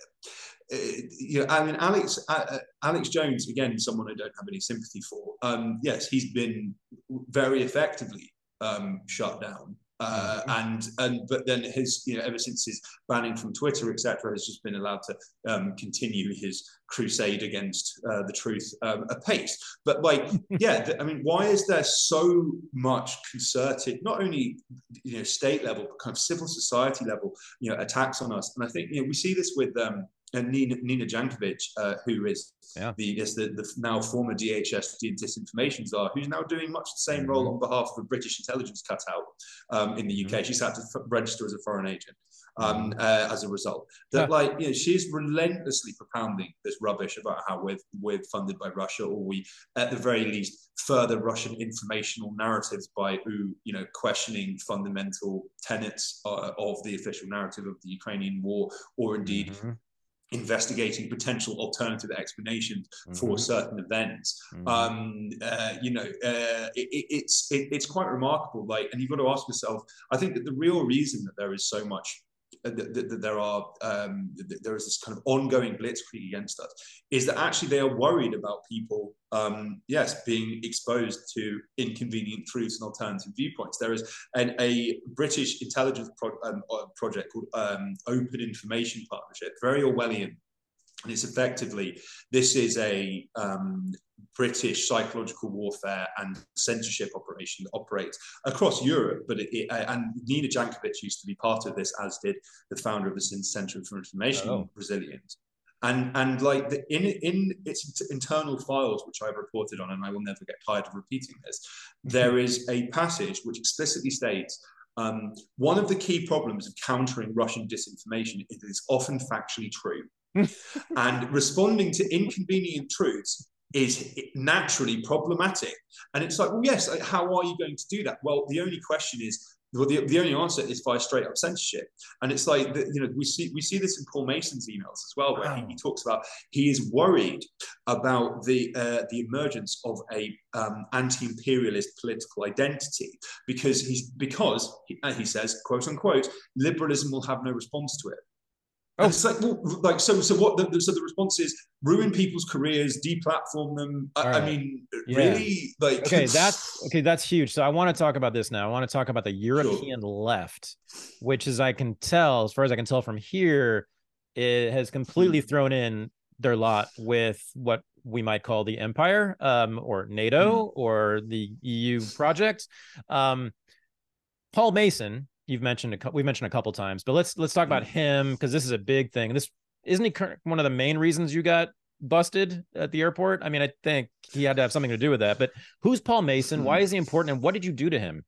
Uh, you know, I mean, Alex uh, Alex Jones, again, someone I don't have any sympathy for. Um, yes, he's been very effectively um, shut down. Uh, mm-hmm. and and but then his you know ever since his banning from Twitter, et cetera, has just been allowed to um, continue his crusade against uh, the truth um, apace. But like, yeah, th- I mean, why is there so much concerted, not only you know state level, but kind of civil society level, you know, attacks on us? And I think you know we see this with um, Nina Nina Jankovic, uh, who is yeah. the is the, the now former D H S disinformation czar, who's now doing much the same mm-hmm. role on behalf of a British intelligence cutout um, in the U K. Mm-hmm. She's had to f- register as a foreign agent um, mm-hmm. uh, as a result. That, huh. like, you know, she's relentlessly propounding this rubbish about how we're we're funded by Russia, or we, at the very least, further Russian informational narratives by who you know questioning fundamental tenets uh, of the official narrative of the Ukrainian war, or indeed. Mm-hmm. investigating potential alternative explanations mm-hmm. for certain events. Mm-hmm. Um, uh, you know, uh, it, it's it, it's quite remarkable. Like, and you've got to ask yourself. I think that the real reason that there is so much uh, that, that, that there are um, that there is this kind of ongoing blitzkrieg against us is that actually they are worried about people, um, yes, being exposed to inconvenient truths and alternative viewpoints. There is an, a British intelligence pro- um, project called um, Open Information Partnership, very Orwellian. And it's effectively, this is a um, British psychological warfare and censorship operation that operates across Europe. But it, it, and Nina Jankovic used to be part of this, as did the founder of the Centre for Information oh. Resilience. And and like the, in in its internal files, which I've reported on, and I will never get tired of repeating this, there is a passage which explicitly states um, one of the key problems of countering Russian disinformation is it is often factually true. And responding to inconvenient truths is naturally problematic. And it's like, well, yes, like, how are you going to do that? Well, the only question is, well, the, the only answer is via straight up censorship. And it's like, you know, we see we see this in Paul Mason's emails as well, where wow. he, he talks about he is worried about the uh, the emergence of a um, anti-imperialist political identity because he's because he, he says, quote unquote, liberalism will have no response to it. And oh. it's like, well, like, so, so what? The, so the response is ruin people's careers, deplatform them. I, right. I mean, yeah. really, like, okay, that's okay. That's huge. So I want to talk about this now. I want to talk about the European sure. left, which, as I can tell, as far as I can tell from here, it has completely mm. thrown in their lot with what we might call the empire, um, or NATO, mm. or the E U project. Um, Paul Mason. You've mentioned a we've mentioned a couple times, but let's let's talk about him because this is a big thing. This isn't he one of the main reasons you got busted at the airport? I mean, I think he had to have something to do with that. But who's Paul Mason? Why is he important? And what did you do to him?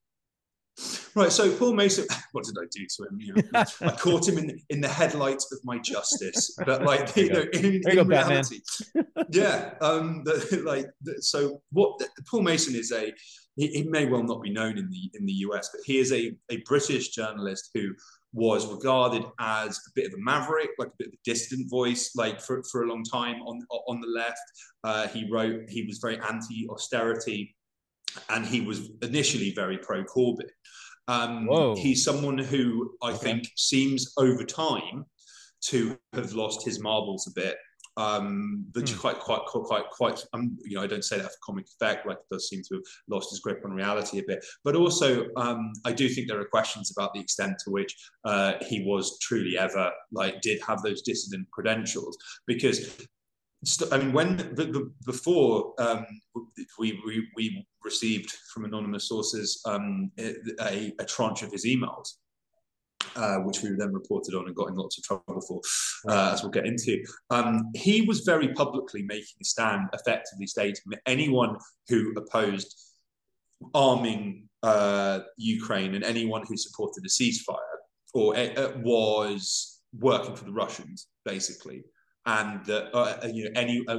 Right. So Paul Mason, what did I do to him? You know, I caught him in the, in the headlights of my justice. But like, you, you know, in, in go, reality, yeah. Um. The, like, the, so what? The, Paul Mason is a. He, he may well not be known in the in the U S, but he is a a British journalist who was regarded as a bit of a maverick, like a bit of a dissident voice, like for, for a long time on on the left. Uh, he wrote. He was very anti-austerity, and he was initially very pro-Corbyn. Um, he's someone who I okay. think seems over time to have lost his marbles a bit. Um, but hmm. quite, quite, quite, quite, quite. Um, you know, I don't say that for comic effect. Like, it does seem to have lost his grip on reality a bit. But also, um, I do think there are questions about the extent to which uh, he was truly ever like did have those dissident credentials. Because, I mean, when the, the, before um, we, we we received from anonymous sources um, a, a tranche of his emails. Uh, which we then reported on and got in lots of trouble for, uh, as we'll get into. Um, he was very publicly making a stand, effectively stating that anyone who opposed arming uh, Ukraine and anyone who supported a ceasefire or uh, was working for the Russians, basically, and that uh, you know any. Uh,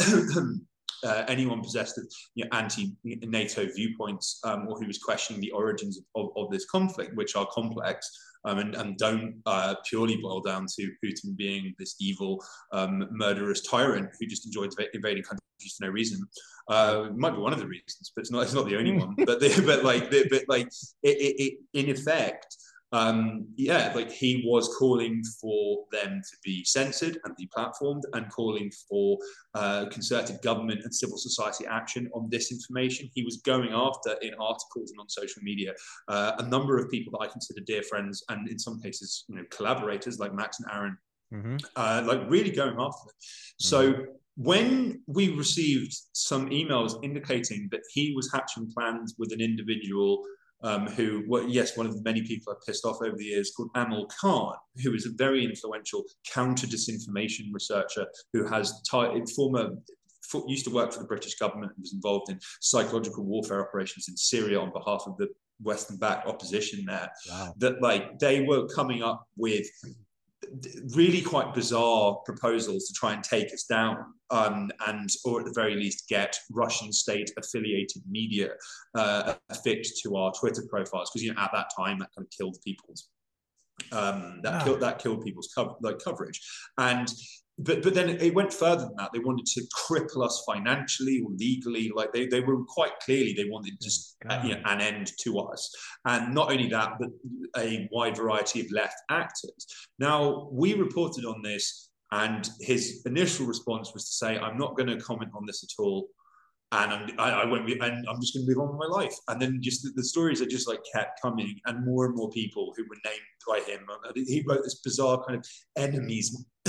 Uh, anyone possessed of you know, anti-NATO viewpoints um, or who was questioning the origins of, of, of this conflict, which are complex um, and, and don't uh, purely boil down to Putin being this evil, um, murderous tyrant who just enjoyed invading countries for no reason. Uh, it might be one of the reasons, but it's not. It's not the only one. But they, but like, they, but like, it, it, it, in effect. Um, yeah, like he was calling for them to be censored and deplatformed, and calling for uh, concerted government and civil society action on disinformation. He was going after, in articles and on social media, uh, a number of people that I consider dear friends, and in some cases, you know, collaborators like Max and Aaron, mm-hmm. uh, like really going after them. Mm-hmm. So when we received some emails indicating that he was hatching plans with an individual Um, who, well, yes, one of the many people I've pissed off over the years, called Amal Khan, who is a very influential counter-disinformation researcher who has t- former used to work for the British government and was involved in psychological warfare operations in Syria on behalf of the Western-backed opposition there. Wow. That like they were coming up with really quite bizarre proposals to try and take us down, um, and or at the very least get Russian state affiliated media uh, affixed to our Twitter profiles, because you know at that time that kind of killed people's um, that wow. killed that killed people's co- like coverage. And but but then it went further than that. They wanted to cripple us financially or legally. Like they, they were quite clearly they wanted just uh, you know, an end to us. And not only that, but a wide variety of left actors. Now we reported on this, and his initial response was to say, "I'm not going to comment on this at all, and I'm, I, I won't be, and I'm just going to move on with my life." And then just the, the stories are just like kept coming, and more and more people who were named by him. He wrote this bizarre kind of enemies.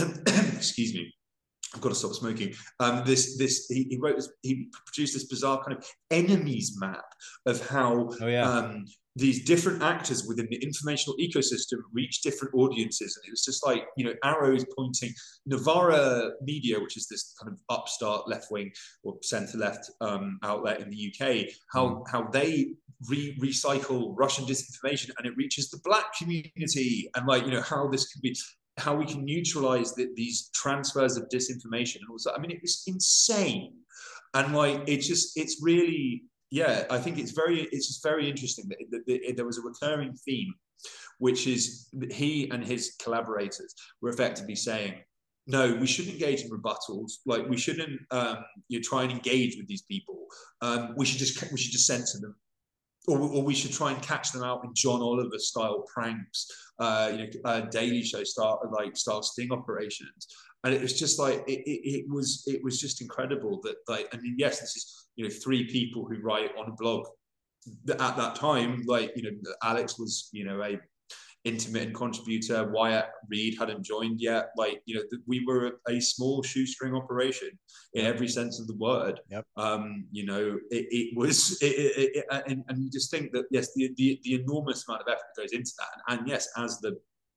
Excuse me. I've got to stop smoking. Um, this, this, he, he wrote this. He produced this bizarre kind of enemies map of how oh, yeah. um, these different actors within the informational ecosystem reach different audiences, and it was just like you know arrows pointing. Novara Media, which is this kind of upstart left wing or centre left um, outlet in the U K, how mm. how they re- recycle Russian disinformation, and it reaches the black community, and like you know how this could be. How we can neutralize the, these transfers of disinformation, and also, I mean, it was insane, and like it's just, it's really, yeah. I think it's very, it's just very interesting that, that, that there was a recurring theme, which is that he and his collaborators were effectively saying, no, we shouldn't engage in rebuttals. Like we shouldn't, um, you know, try and engage with these people. Um, we should just, we should just censor them. Or, or we should try and catch them out in John Oliver style pranks, uh, you know, uh, Daily Show style like style sting operations, and it was just like it, it, it was it was just incredible that like I mean yes, this is you know three people who write on a blog at that time, like you know Alex was you know a intermittent contributor, Wyatt Reed hadn't joined yet, like you know we were a, a small shoestring operation in every sense of the word. Yep. Um, you know it, it was it, it, it, and, and you just think that yes the, the the enormous amount of effort that goes into that, and, and yes as the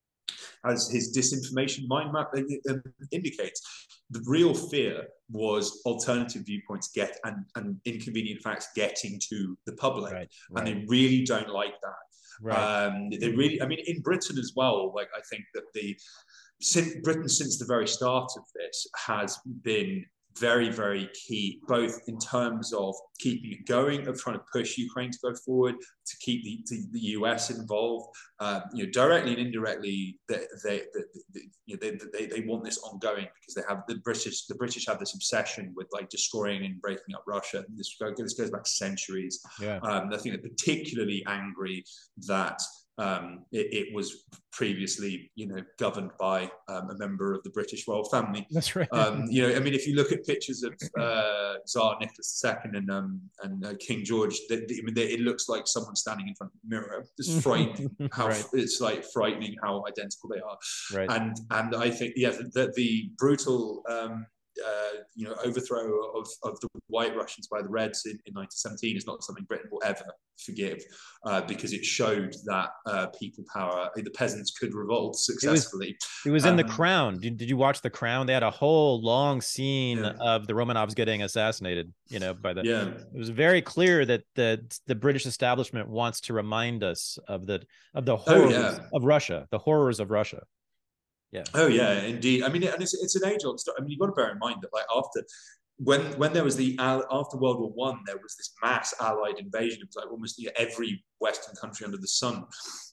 as his disinformation mind map indicates, the real fear was alternative viewpoints get and, and inconvenient facts getting to the public, right, right. And they really don't like that. Right. Um, they really, I mean, in Britain as well, like I think that the since Britain since the very start of this has been very, very key, both in terms of keeping it going, of trying to push Ukraine to go forward, to keep the, the, the U S involved, uh, you know, directly and indirectly. They they, they, they, you know, they, they they want this ongoing because they have the British the British have this obsession with like destroying and breaking up Russia. This this goes back centuries. Yeah. Um, I think they're particularly angry that. Um, it, it was previously, you know, governed by um, a member of the British royal family. That's right. Um, you know, I mean, if you look at pictures of uh, Tsar Nicholas the Second and um, and uh, King George, they, they, I mean, they, it looks like someone standing in front of a mirror. It's frightening how right. it's like frightening how identical they are. Right. And and I think yeah, that the, the brutal. Um, Uh, you know, overthrow of, of the White Russians by the Reds in, in nineteen seventeen is not something Britain will ever forgive, uh, because it showed that uh, people power, the peasants could revolt successfully. It was, it was in um, The Crown. Did, did you watch The Crown? They had a whole long scene yeah. of the Romanovs getting assassinated, you know, by the, yeah. It was very clear that the, the British establishment wants to remind us of the, of the horrors oh, yeah. of Russia, the horrors of Russia. Yeah. Oh yeah, indeed. I mean, and it's it's an age-old story. I mean, you've got to bear in mind that like after when when there was the after World War One, there was this mass Allied invasion. It was like almost you know, every Western country under the sun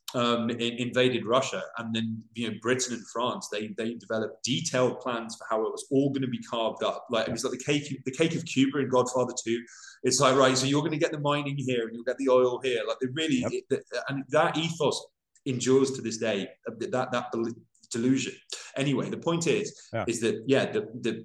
um, in, invaded Russia, and then you know Britain and France, they they developed detailed plans for how it was all going to be carved up. Like it was like the cake, the cake of Cuba in Godfather two. It's like, right, so you're going to get the mining here, and you'll get the oil here. Like they really, yep. it, and that ethos endures to this day. That that delusion. Anyway, the point is, yeah. is that yeah, the the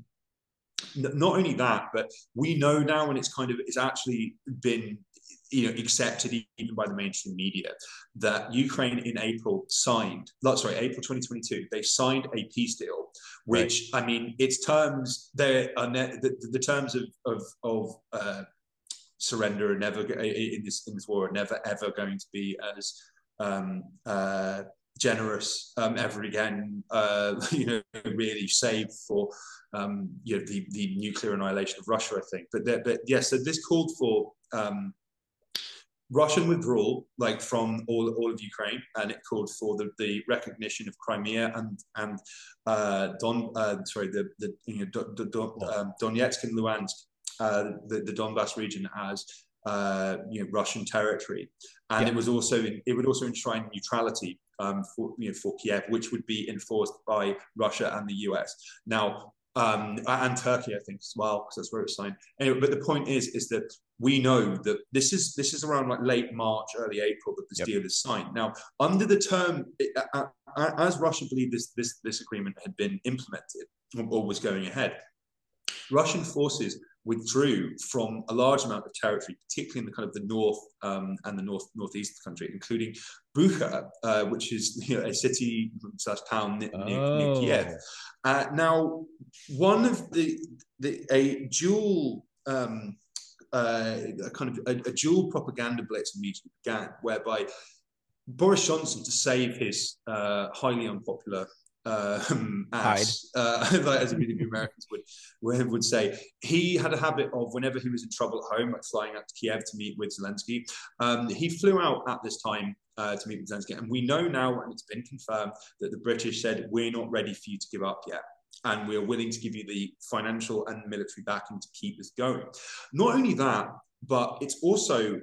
not only that, but we know now, and it's kind of it's actually been you know accepted even by the mainstream media that Ukraine in April signed. Sorry, April twenty twenty-two, they signed a peace deal, which right. I mean, its terms they are ne- the, the terms of of of uh, surrender are never in this in this war are never ever going to be as um, uh, generous um, ever again. Uh, you know, really, save for um, you know the the nuclear annihilation of Russia, I think. But but yes, yeah, so this called for um, Russian withdrawal, like from all all of Ukraine, and it called for the, the recognition of Crimea and and uh, Don uh, sorry the the you know Don, Don, um, Donetsk and Luhansk, uh, the the Donbass region as uh, you know Russian territory, and yeah. it was also it would also enshrine neutrality um, for you know for Kiev, which would be enforced by Russia and the U S. Now. Um, and Turkey, I think, as well, because that's where it's signed. Anyway, but the point is, is that we know that this is this is around like late March, early April that this yep. deal is signed. Now, under the term, uh, uh, as Russia believed this this this agreement had been implemented or was going ahead, Russian forces withdrew from a large amount of territory, particularly in the kind of the north um, and the north northeast of the country, including Bucha, uh, which is you know, a city slash town near, oh. near, near Kiev. Uh, now, one of the, the a dual um, uh, a kind of a, a dual propaganda blitz immediately began, whereby Boris Johnson, to save his uh, highly unpopular um, as uh, as the Americans would would say, he had a habit of whenever he was in trouble at home, like flying out to Kiev to meet with Zelensky. Um, he flew out at this time uh, to meet with Zelensky, and we know now, and it's been confirmed, that the British said, "We're not ready for you to give up yet, and we're willing to give you the financial and military backing to keep us going." Not only that, but it's also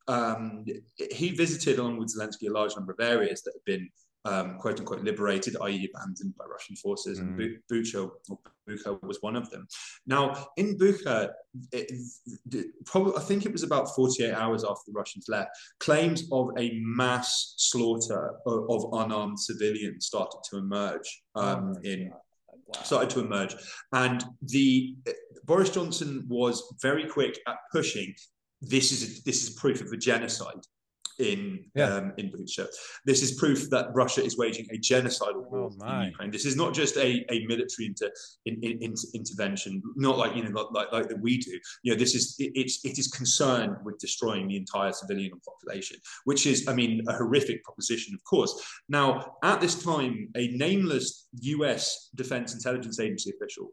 um, he visited along with Zelensky a large number of areas that have been Um, quote unquote liberated, that is abandoned by Russian forces, mm. and Bucha, or Bucha was one of them. Now, in Bucha, it, it, probably I think it was about forty-eight hours after the Russians left, claims of a mass slaughter of, of unarmed civilians started to emerge. Um, oh in wow. started to emerge, and the Boris Johnson was very quick at pushing. This is a, this is proof of a genocide. In yeah. um, in Bucha, this is proof that Russia is waging a genocidal war oh in Ukraine. This is not just a, a military inter, in, in, in, intervention, not like you know like, like that we do. You know, this is it, it's it is concerned with destroying the entire civilian population, which is, I mean, a horrific proposition, of course. Now, at this time, a nameless U S Defense Intelligence Agency official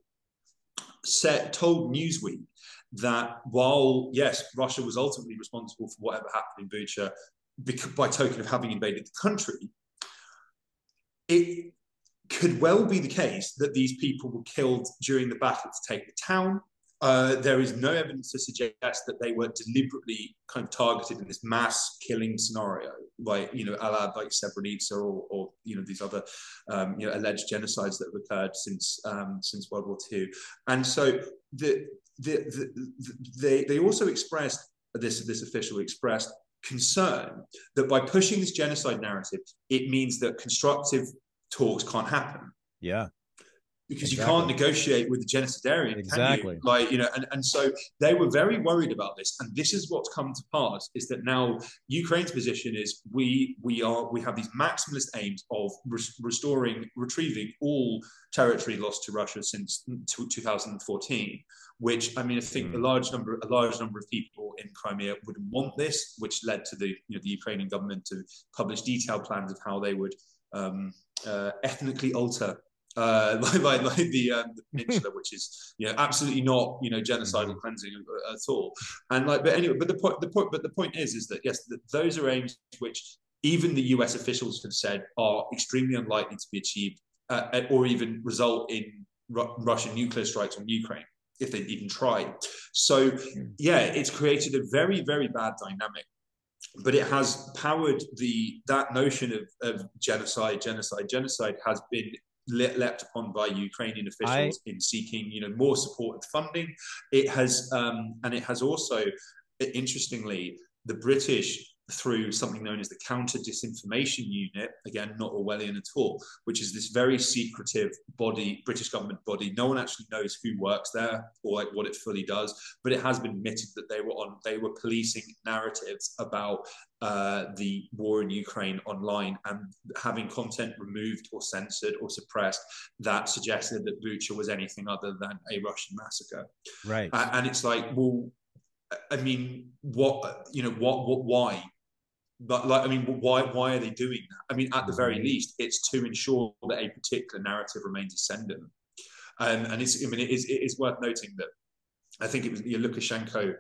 said told Newsweek that while yes, Russia was ultimately responsible for whatever happened in Bucha, by token of having invaded the country, it could well be the case that these people were killed during the battle to take the town. Uh, there is no evidence to suggest that they were deliberately kind of targeted in this mass killing scenario, like you know, a la like Srebrenica or, or you know these other um, you know alleged genocides that have occurred since um, since World War Two. And so the, the, the, the they they also expressed this this official expressed concern that by pushing this genocide narrative, it means that constructive talks can't happen. Yeah. Because exactly. you can't negotiate with the genocidarian, exactly. can you? Like, you know, and, and so they were very worried about this. And this is what's come to pass, is that now Ukraine's position is we we are we have these maximalist aims of res- restoring, retrieving all territory lost to Russia since two thousand fourteen, which I mean, I think mm. a large number a large number of people in Crimea wouldn't want this, which led to the you know the Ukrainian government to publish detailed plans of how they would um, uh, ethnically alter Uh, like, like, like the, um, the peninsula, which is you know absolutely not you know genocidal mm-hmm. cleansing at all. And like, but anyway, but the point, the point, but the point is, is that yes, that those are aims which even the U S officials have said are extremely unlikely to be achieved, uh, or even result in Ru- Russian nuclear strikes on Ukraine if they even try. So yeah, it's created a very, very bad dynamic but it has powered the that notion of, of genocide, genocide, genocide has been leapt upon by Ukrainian officials I in seeking, you know, more support and funding. It has, um, and it has also, interestingly, the British, through something known as the Counter Disinformation Unit, again, not Orwellian at all, which is this very secretive body, British government body. No one actually knows who works there or like what it fully does, but it has been admitted that they were on, they were policing narratives about uh, the war in Ukraine online and having content removed or censored or suppressed that suggested that Bucha was anything other than a Russian massacre. right. Uh, and it's like, well, I mean, what, you know, what, what, why? But like, I mean, why why are they doing that? I mean, at the very least, it's to ensure that a particular narrative remains ascendant. Um, and it's, I mean, it is, it is worth noting that I think it was you know, Lukashenko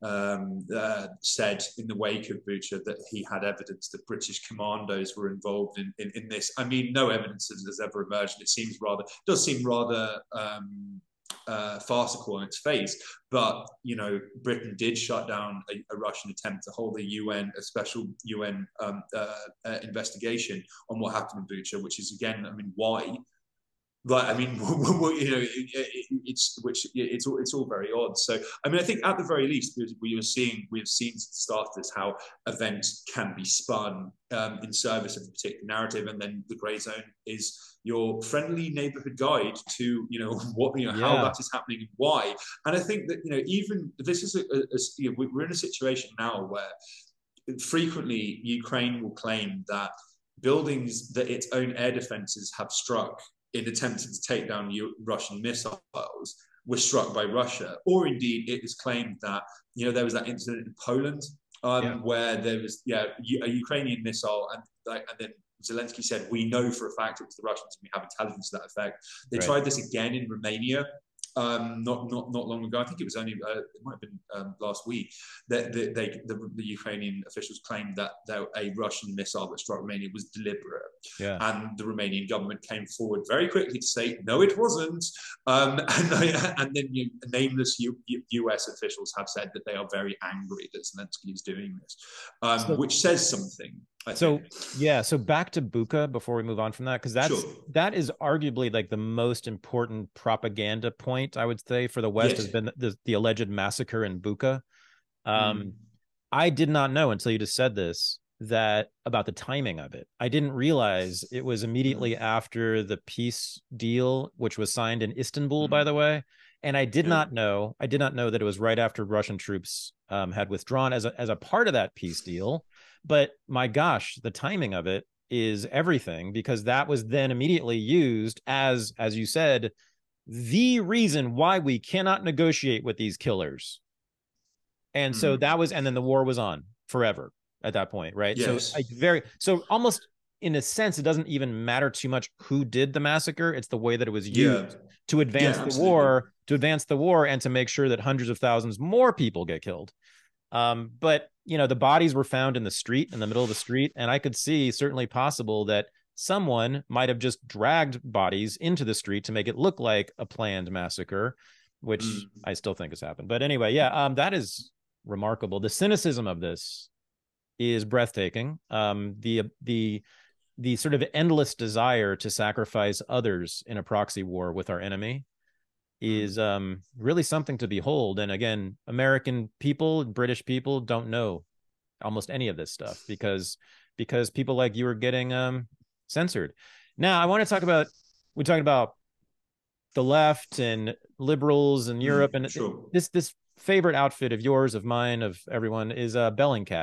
um, uh, said in the wake of Bucha that he had evidence that British commandos were involved in, in, in this. I mean, no evidence has, has ever emerged. It seems rather, does seem rather um, uh, farcical on its face. But, you know, Britain did shut down a, a Russian attempt to hold a U N, a special U N um, uh, uh, investigation on what happened in Bucha, which is, again, I mean, why? But I mean, you know, it, it, it's which it's all it's all very odd. So I mean, I think at the very least, we are seeing we have seen starters how events can be spun um, in service of a particular narrative, and then the grey zone is your friendly neighborhood guide to you know what you know Yeah. how that is happening and why. And I think that you know even this is a, a, a you know, we're in a situation now where frequently Ukraine will claim that buildings that its own air defenses have struck in attempting to take down Russian missiles were struck by Russia, or indeed it is claimed that you know there was that incident in Poland um, yeah. where there was yeah a Ukrainian missile, and like and then Zelensky said we know for a fact it was the Russians, and we have intelligence to that effect. They right. tried this again in Romania. Um, not not not long ago. I think it was only uh, it might have been um, last week that the, they the, the Ukrainian officials claimed that, that a Russian missile that struck Romania was deliberate, yeah. and the Romanian government came forward very quickly to say no, it wasn't. Um, and, and then you, nameless U, U S officials have said that they are very angry that Zelensky is doing this, um, so, which says something. I so think. yeah, so back to Bucha before we move on from that, because that's sure. that is arguably like the most important propaganda point I would say for the West yes. has been the, the alleged massacre in Bucha. Um, mm. I did not know until you just said this that about the timing of it. I didn't realize it was immediately mm. after the peace deal, which was signed in Istanbul, mm. by the way. And I did yeah. not know. I did not know that it was right after Russian troops um, had withdrawn as a as a part of that peace deal. But my gosh, the timing of it is everything, because that was then immediately used as, as you said, the reason why we cannot negotiate with these killers. And mm-hmm. so that was, and then the war was on forever at that point, right? Yes. So like very, so almost in a sense, it doesn't even matter too much who did the massacre. It's the way that it was used yeah. to advance yeah, the war, to advance the war and to make sure that hundreds of thousands more people get killed. Um, but, you know, the bodies were found in the street, in the middle of the street. And I could see certainly possible that someone might have just dragged bodies into the street to make it look like a planned massacre, which mm. I still think has happened. But anyway, yeah, um, that is remarkable. The cynicism of this is breathtaking. Um, the, the, the sort of endless desire to sacrifice others in a proxy war with our enemy is um, really something to behold. And again, American people, British people don't know almost any of this stuff because because people like you are getting um, censored. Now, I want to talk about, we talked about the left and liberals in Europe, and sure. this this favorite outfit of yours, of mine, of everyone is uh, Bellingcat.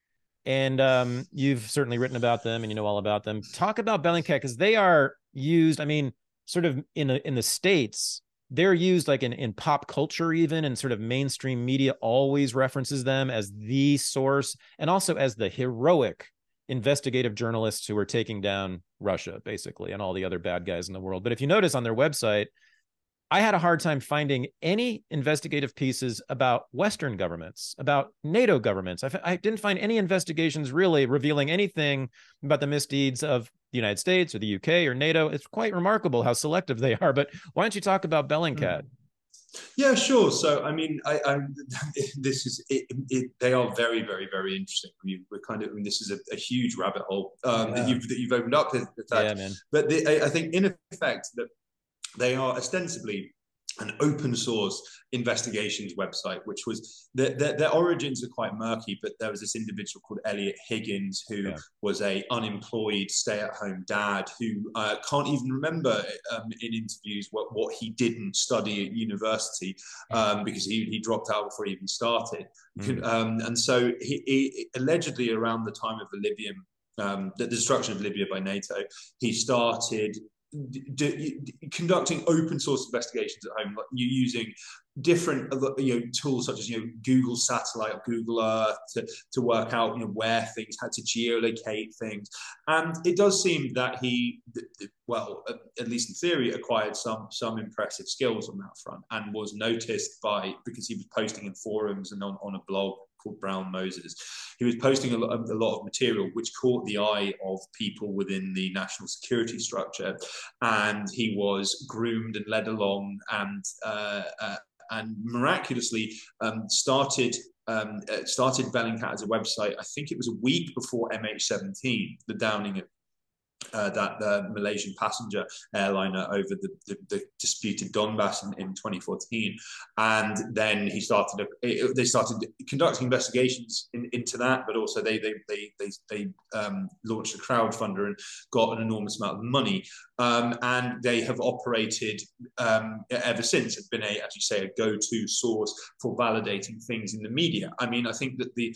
And um, you've certainly written about them and you know all about them. Talk about Bellingcat, because they are used, I mean, sort of in, a, in the States, they're used like in, in pop culture, even, and sort of mainstream media always references them as the source and also as the heroic investigative journalists who are taking down Russia, basically, and all the other bad guys in the world. But if you notice on their website, I had a hard time finding any investigative pieces about Western governments, about NATO governments. I, I didn't find any investigations really revealing anything about the misdeeds of the United States or the U K or NATO. It's quite remarkable how selective they are. But why don't you talk about Bellingcat? Yeah, sure. So, I mean, I, I this is it, it, They are very, very, very interesting. We, we're kind of, I mean, this is a, a huge rabbit hole um, that Yeah. you've that you've opened up with that. Yeah, man. But the, I, I think, in effect, that they are ostensibly an open source investigations website, which was their, their, their origins are quite murky, but there was this individual called Elliot Higgins who Yeah. was a unemployed stay-at-home dad who uh, can't even remember um, in interviews what, what he didn't study at university um, because he, he dropped out before he even started. Mm. Um, and so he, he allegedly around the time of the Libyan um, the destruction of Libya by NATO, he started D- d- conducting open source investigations at home, like you using different you know tools such as you know Google Satellite or Google Earth to, to work out you know where things had to geolocate things. And it does seem that he well at least in theory acquired some some impressive skills on that front and was noticed by because he was posting in forums and on, on a blog called Brown Moses. He was posting a lot, of, a lot of material which caught the eye of people within the national security structure, and he was groomed and led along and uh, uh, and miraculously um, started um, started Bellingcat as a website. I think it was a week before M H seventeen, the downing of Uh, that uh, Malaysian passenger airliner over the, the, the disputed Donbass in, in twenty fourteen, and then he started. A, they started conducting investigations in, into that, but also they they they they, they um, launched a crowdfunder and got an enormous amount of money, um, and they have operated um, ever since. It's been a, as you say, a go-to source for validating things in the media. I mean, I think that the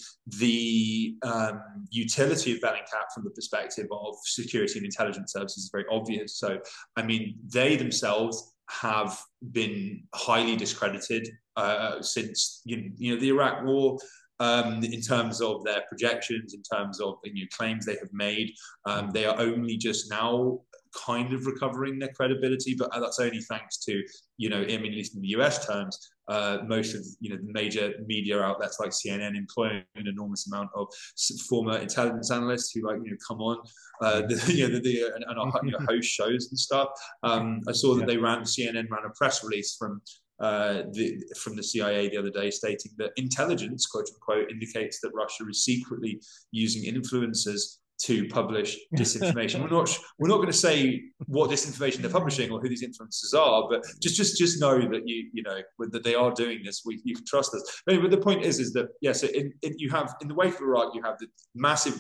the um, utility of Bellingcat from the perspective of security and intelligence services is very obvious. So, I mean, they themselves have been highly discredited uh, since you know, you know the Iraq War. Um, in terms of their projections, in terms of you know, claims they have made, um, they are only just now kind of recovering their credibility, but that's only thanks to, you know, I mean, at least in the U S terms, uh, most of, you know, the major media outlets like C N N employing an enormous amount of former intelligence analysts who like, you know, come on, uh, the, you know, the, the and, and are, you know, host shows and stuff. Um, I saw that yeah. they ran, C N N ran a press release from Uh, the, from the C I A the other day stating that intelligence, quote unquote, indicates that Russia is secretly using influencers to publish disinformation. we're not we're not going to say what disinformation they're publishing or who these influencers are, but just just just know that you you know that they are doing this. We you can trust us. But anyway, the point is is that yes, yeah, so in, in, you have in the wake of Iraq, you have the massive,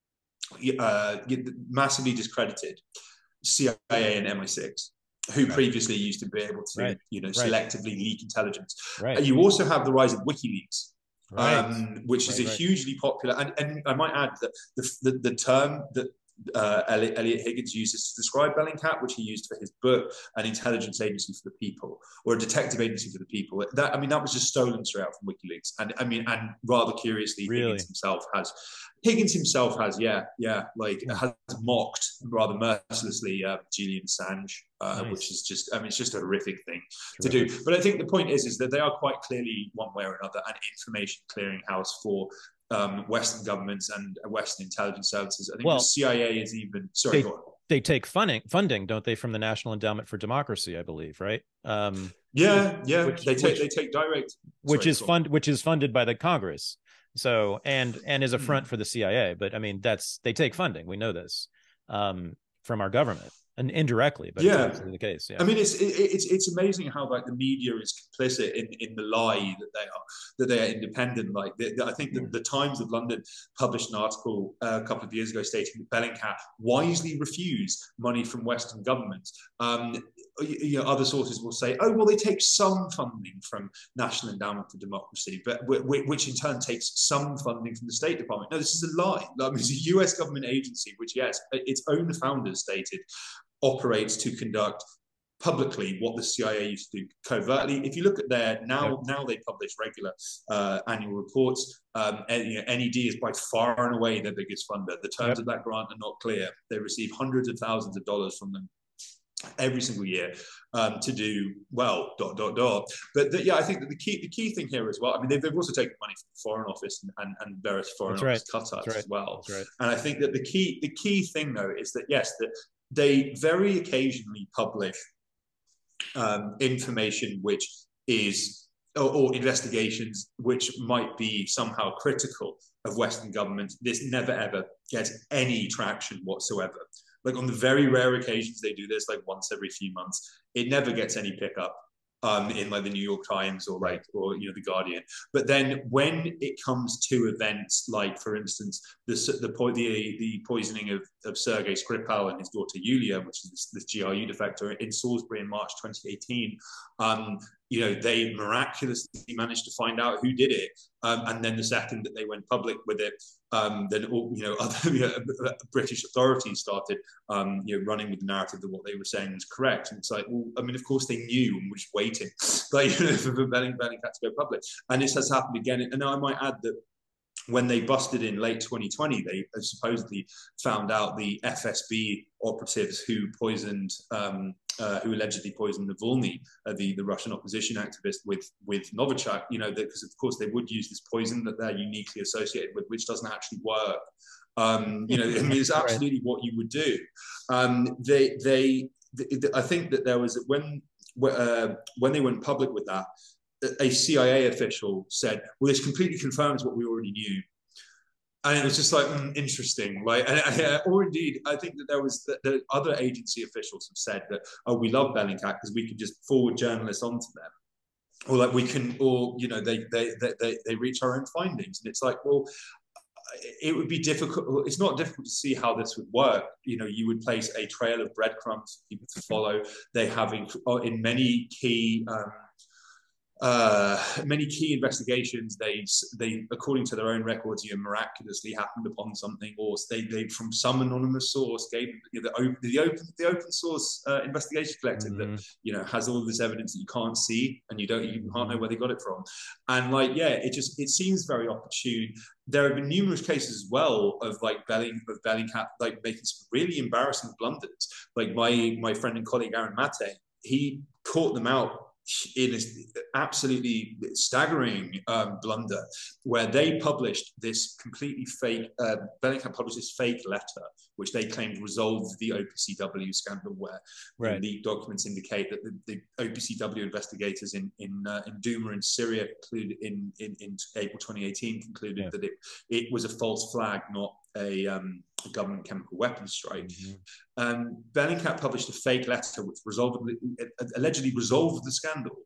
uh, massively discredited C I A and M I six. Who right. previously used to be able to, right. you know, right. selectively leak intelligence. Right. You also have the rise of WikiLeaks, right. um, which right, is a right. hugely popular. And, and I might add that the the, the term that uh, Elliot, Elliot Higgins uses to describe Bellingcat, which he used for his book, an intelligence agency for the people, or a detective agency for the people. That I mean, that was just stolen straight out from WikiLeaks. And I mean, and rather curiously, really? Higgins himself has. Higgins himself has, yeah, yeah, like yeah. has mocked rather mercilessly uh, Julian Assange, uh, nice. Which is just, I mean, it's just a horrific thing Terrific. to do. But I think the point is, is that they are quite clearly, one way or another, an information clearinghouse for um, Western governments and Western intelligence services. I think well, the C I A is even, sorry, they, go on. They take funding, funding, don't they, from the National Endowment for Democracy, I believe, right? Um, yeah, yeah, which, they take which, they take direct, which sorry, is fund, which is funded by the Congress. So and and is a front for the C I A, but I mean that's they take funding. We know this um, from our government and indirectly, but yeah, it's the case. Yeah, I mean it's it, it's it's amazing how like the media is complicit in, in the lie that they are that they are independent. Like they, I think that the Times of London published an article uh, a couple of years ago stating that Bellingcat wisely refused money from Western governments. Um, you know, other sources will say, oh well, they take some funding from National Endowment for Democracy, but which in turn takes some funding from the State Department. No, this is a lie. I mean, it's a U S government agency, which yes, its own founders stated operates to conduct publicly what the C I A used to do covertly. If you look at their now, yep. now they publish regular uh, annual reports. Um, and, you know, N E D is by far and away their biggest funder. The terms yep. of that grant are not clear. They receive hundreds of thousands of dollars from them every single year um, to do well. Dot dot dot. But the, yeah, I think that the key the key thing here as well. I mean, they've, they've also taken money from the Foreign Office and, and, and various Foreign That's Office right. cutouts right. as well. Right. And I think that the key the key thing though is that yes, that they very occasionally publish um, information which is, or, or investigations which might be somehow critical of Western governments, this never ever gets any traction whatsoever. Like on the very rare occasions they do this, like once every few months, it never gets any pickup um, in like the New York Times or like, or, you know, the Guardian. But then when it comes to events like, for instance, the the the, the poisoning of, of Sergei Skripal and his daughter Yulia, which is this, this G R U defector in Salisbury in March twenty eighteen, um, you know, they miraculously managed to find out who did it. Um, and then the second that they went public with it, um, then all, you know, other you know, British authorities started, um, you know, running with the narrative that what they were saying was correct. And it's like, well, I mean, of course they knew and were just waiting, like, you know, for Bellingcat to go public. And this has happened again. And I might add that when they busted in late twenty twenty, they supposedly found out the F S B operatives who poisoned, um, uh, who allegedly poisoned Navalny, uh, the, the Russian opposition activist, with, with Novichok, you know, because of course they would use this poison that they're uniquely associated with, which doesn't actually work. Um, you know, I mean, it's absolutely right. What you would do. Um, they, they, they, I think that there was, when, uh, when they went public with that, a C I A official said, well, this completely confirms what we already knew. And it was just like, mm, interesting. Like, and, or indeed, I think that there was, the, the other agency officials have said that, oh, we love Bellingcat because we can just forward journalists onto them. Or like we can, or, you know, they, they, they, they reach our own findings. And it's like, well, it would be difficult. It's not difficult to see how this would work. You know, you would place a trail of breadcrumbs for people to follow. They have in, in many key, um, Uh, many key investigations, they, they, according to their own records, you know, miraculously happened upon something, or they, they from some anonymous source gave, you know, the open, the open, the open source uh, investigation collective mm-hmm. that, you know, has all of this evidence that you can't see and you don't, you can't know where they got it from. And like, yeah, it just, it seems very opportune. There have been numerous cases as well of like Belling, of Bellingcat, like making some really embarrassing blunders. Like my, my friend and colleague Aaron Mate, he caught them out in an absolutely staggering um, blunder where they published this completely fake, uh, Bellingcat published this fake letter, which they claimed resolved the O P C W scandal, where right. the documents indicate that the, the O P C W investigators in in, uh, in Douma in Syria concluded in, in, in April twenty eighteen concluded yeah. that it, it was a false flag, not a, um, a government chemical weapons strike. Mm-hmm. Um, Bellingcat published a fake letter which resolved, allegedly resolved the scandal,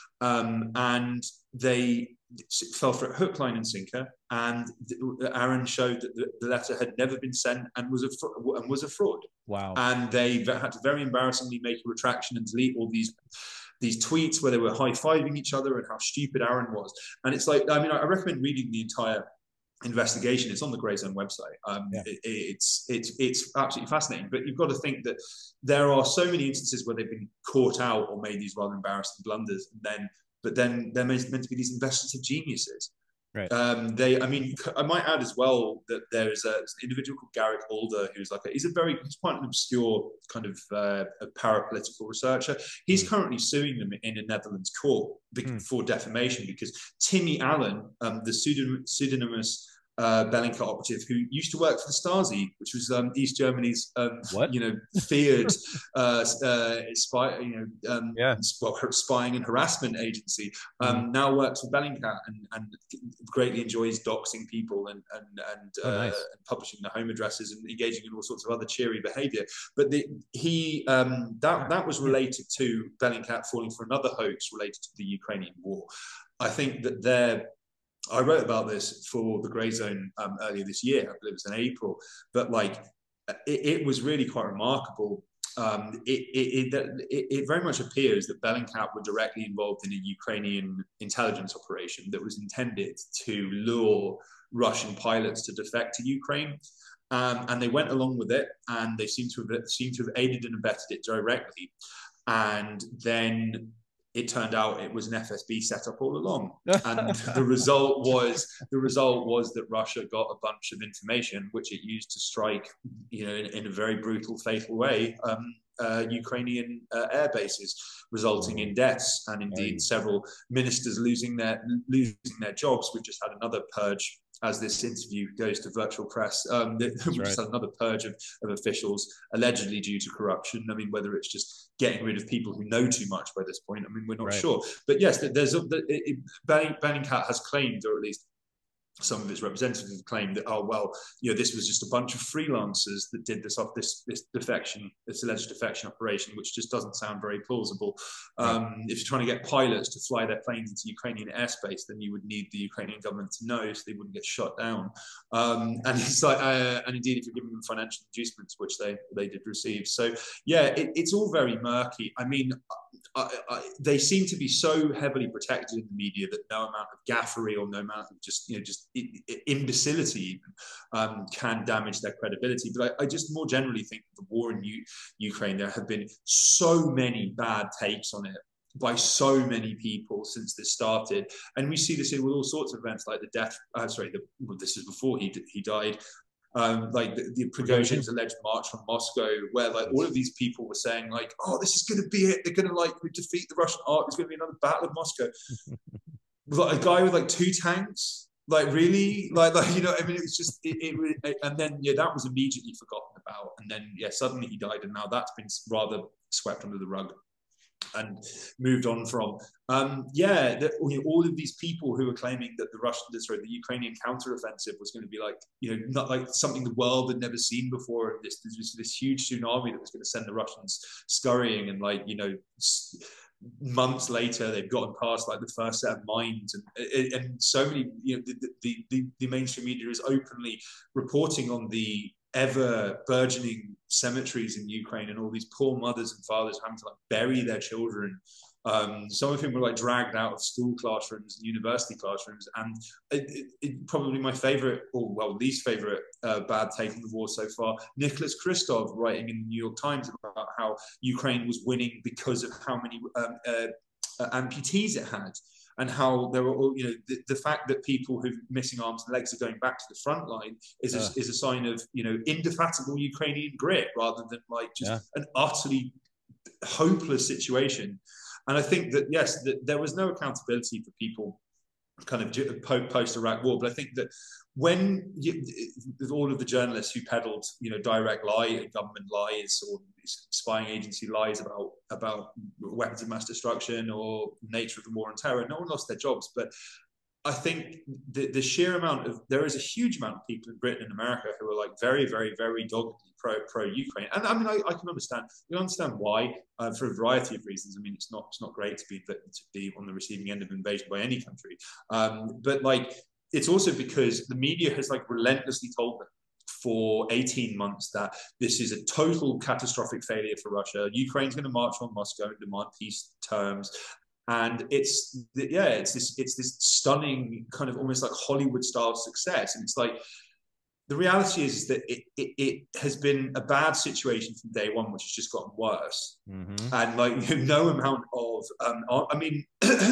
um, and they fell for it hook, line, and sinker. And Aaron showed that the, the letter had never been sent and was a and was a fraud. Wow! And they had to very embarrassingly make a retraction and delete all these these tweets where they were high-fiving each other and how stupid Aaron was. And it's like, I mean, I recommend reading the entire investigation. It's on the Grayzone website. Um, yeah. it, it's it's it's absolutely fascinating. But you've got to think that there are so many instances where they've been caught out or made these rather embarrassing blunders, and then but then they're meant to be these investigative geniuses. Right. Um, they, I mean, I might add as well that there's a, an individual called Garrick Alder who's like a, he's a very he's quite an obscure kind of uh, a parapolitical researcher. He's mm. currently suing them in a Netherlands court mm. for defamation because Timmy Allen, um, the pseudonym, pseudonymous uh, Bellingcat operative who used to work for the Stasi, which was um, East Germany's, um, you know, feared uh, uh, spy, you know, um, yeah. well, spying and harassment agency, um, mm. now works for Bellingcat and, and greatly enjoys doxing people and and and, oh, uh, nice. and publishing their home addresses and engaging in all sorts of other cheery behaviour. But the, he um, that that was related to Bellingcat falling for another hoax related to the Ukrainian war. I think that they're I wrote about this for the Grayzone um, earlier this year. I believe it was in April, but like it, it was really quite remarkable. Um, it, it, it, it very much appears that Bellingcat were directly involved in a Ukrainian intelligence operation that was intended to lure Russian pilots to defect to Ukraine. Um, and they went along with it, and they seem to have seem to have aided and abetted it directly. And then it turned out it was an F S B setup all along, and the result was the result was that Russia got a bunch of information which it used to strike, you know, in, in a very brutal, fatal way, um, uh, Ukrainian uh, air bases, resulting in deaths and indeed several ministers losing their losing their jobs. We've just had another purge as this interview goes to virtual press. Um, we That's just right. had another purge of, of officials allegedly due to corruption. I mean, whether it's just getting rid of people who know too much by this point, I mean, we're not Right. sure. But yes, there's a, it, Bellingcat has claimed, or at least some of its representatives have claimed that, oh, well, you know, this was just a bunch of freelancers that did this off this this defection, this alleged defection operation, which just doesn't sound very plausible. Um, right. If you're trying to get pilots to fly their planes into Ukrainian airspace, then you would need the Ukrainian government to know so they wouldn't get shot down. Um, and it's like, uh, and indeed, if you're giving them financial inducements, which they they did receive. So yeah, it, it's all very murky. I mean, I, I, they seem to be so heavily protected in the media that no amount of gaffery or no amount of just you know just imbecility um, can damage their credibility. But I, I just more generally think the war in U- Ukraine, there have been so many bad takes on it by so many people since this started, and we see this with all sorts of events like the death. Uh, sorry, the, well, this is before he he died. Um, like the, the Prigozhin's alleged march from Moscow, where like all of these people were saying like, "Oh, this is going to be it. They're going to like defeat the Russian army. There's going to be another battle of Moscow." Like a guy with like two tanks, like really, like like you know, I mean, it was just it, it, it, and then yeah, that was immediately forgotten about, and then yeah, suddenly he died, and now that's been rather swept under the rug and moved on from. Um, yeah, the, you know, all of these people who were claiming that the Russian, sorry, the Ukrainian counteroffensive was going to be like, you know, not like something the world had never seen before. This this, this huge tsunami that was going to send the Russians scurrying, and like you know. Months later, they've gotten past like the first set of mines, and and so many, you know, the the, the, the mainstream media is openly reporting on the ever burgeoning cemeteries in Ukraine and all these poor mothers and fathers having to like bury their children. Um, some of whom were like dragged out of school classrooms and university classrooms. And it, it, it, probably my favorite, or well, least favorite uh, bad take on the war so far, Nicholas Kristov writing in the New York Times about how Ukraine was winning because of how many um, uh, uh, amputees it had. And how there were, you know, the, the fact that people who've missing arms and legs are going back to the front line is a, uh. is a sign of, you know, indefatigable Ukrainian grit rather than like just yeah. an utterly hopeless situation. And I think that, yes, that there was no accountability for people kind of post-Iraq war. But I think that when you, all of the journalists who peddled, you know, direct lie, government lies or spying agency lies about, about weapons of mass destruction or nature of the war on terror, no one lost their jobs. But I think the, the sheer amount of, there is a huge amount of people in Britain and America who are like very, very, very doggedly pro, pro-Ukraine. And I mean, I, I can understand, we understand why, uh, for a variety of reasons. I mean, it's not, it's not great to be, to be on the receiving end of invasion by any country. Um, but like, it's also because the media has like relentlessly told them for eighteen months that this is a total catastrophic failure for Russia. Ukraine's going to march on Moscow and demand peace terms. And it's yeah, it's this it's this stunning kind of almost like Hollywood style success. And it's like the reality is that it, it, it has been a bad situation from day one, which has just gotten worse. Mm-hmm. And like no amount of um, I mean.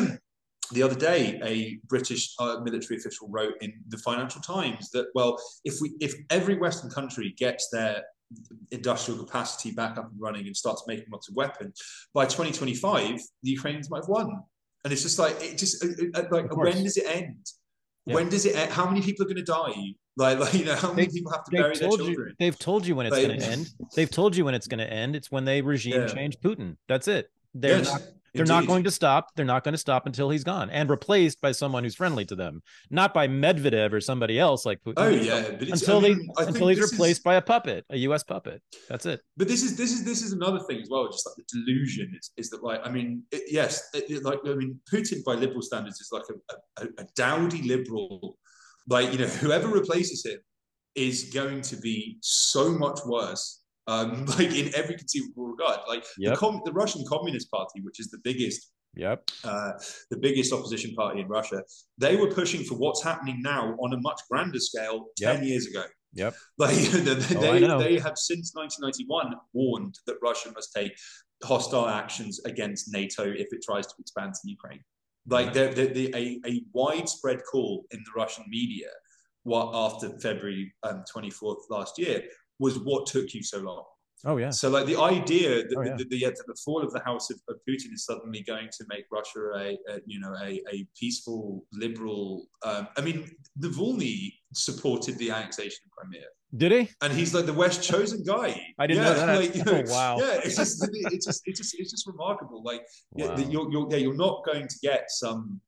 The other day, a British uh, military official wrote in the Financial Times that, well, if we if every Western country gets their industrial capacity back up and running and starts making lots of weapons, by twenty twenty-five, the Ukrainians might have won. And it's just like, it just, like, when does it end? Yeah. When does it end? How many people are going to die? Like, like, you know, how many they, people have to bury their children? You, they've told you when it's like, going to end. They've told you when it's going to end. It's when they regime yeah. change Putin. That's it. They're yes. not They're Indeed. not going to stop. They're not going to stop until he's gone and replaced by someone who's friendly to them, not by Medvedev or somebody else like Putin. Oh yeah, but until I mean, they until he's replaced is, by a puppet, a U S puppet. That's it. But this is this is this is another thing as well. Just like the delusion is, is that like I mean it, yes, it, it, like I mean Putin by liberal standards is like a, a, a dowdy liberal. Like you know whoever replaces him is going to be so much worse. Um, like in every conceivable regard, like yep. the, Com- the Russian Communist Party, which is the biggest, yep, uh, the biggest opposition party in Russia, they were pushing for what's happening now on a much grander scale ten yep. years ago. Yep, like they oh, they, they have since nineteen ninety-one warned that Russia must take hostile actions against NATO if it tries to expand to Ukraine. Like mm-hmm. the, the, a, a widespread call in the Russian media, what after February um, twenty-fourth last year. Was what took you so long. Oh yeah. So like the idea that, oh, yeah. the, the, the, the fall of the House of, of Putin is suddenly going to make Russia a, a you know a, a peaceful liberal. Um, I mean, Navalny supported the annexation of Crimea. Did he? And he's like the West chosen guy. I didn't yeah, know that. Like, you know, oh, wow. Yeah, it's just, it's just, it's just, it's just remarkable. Like, wow. you're, you're, yeah, you're not going to get some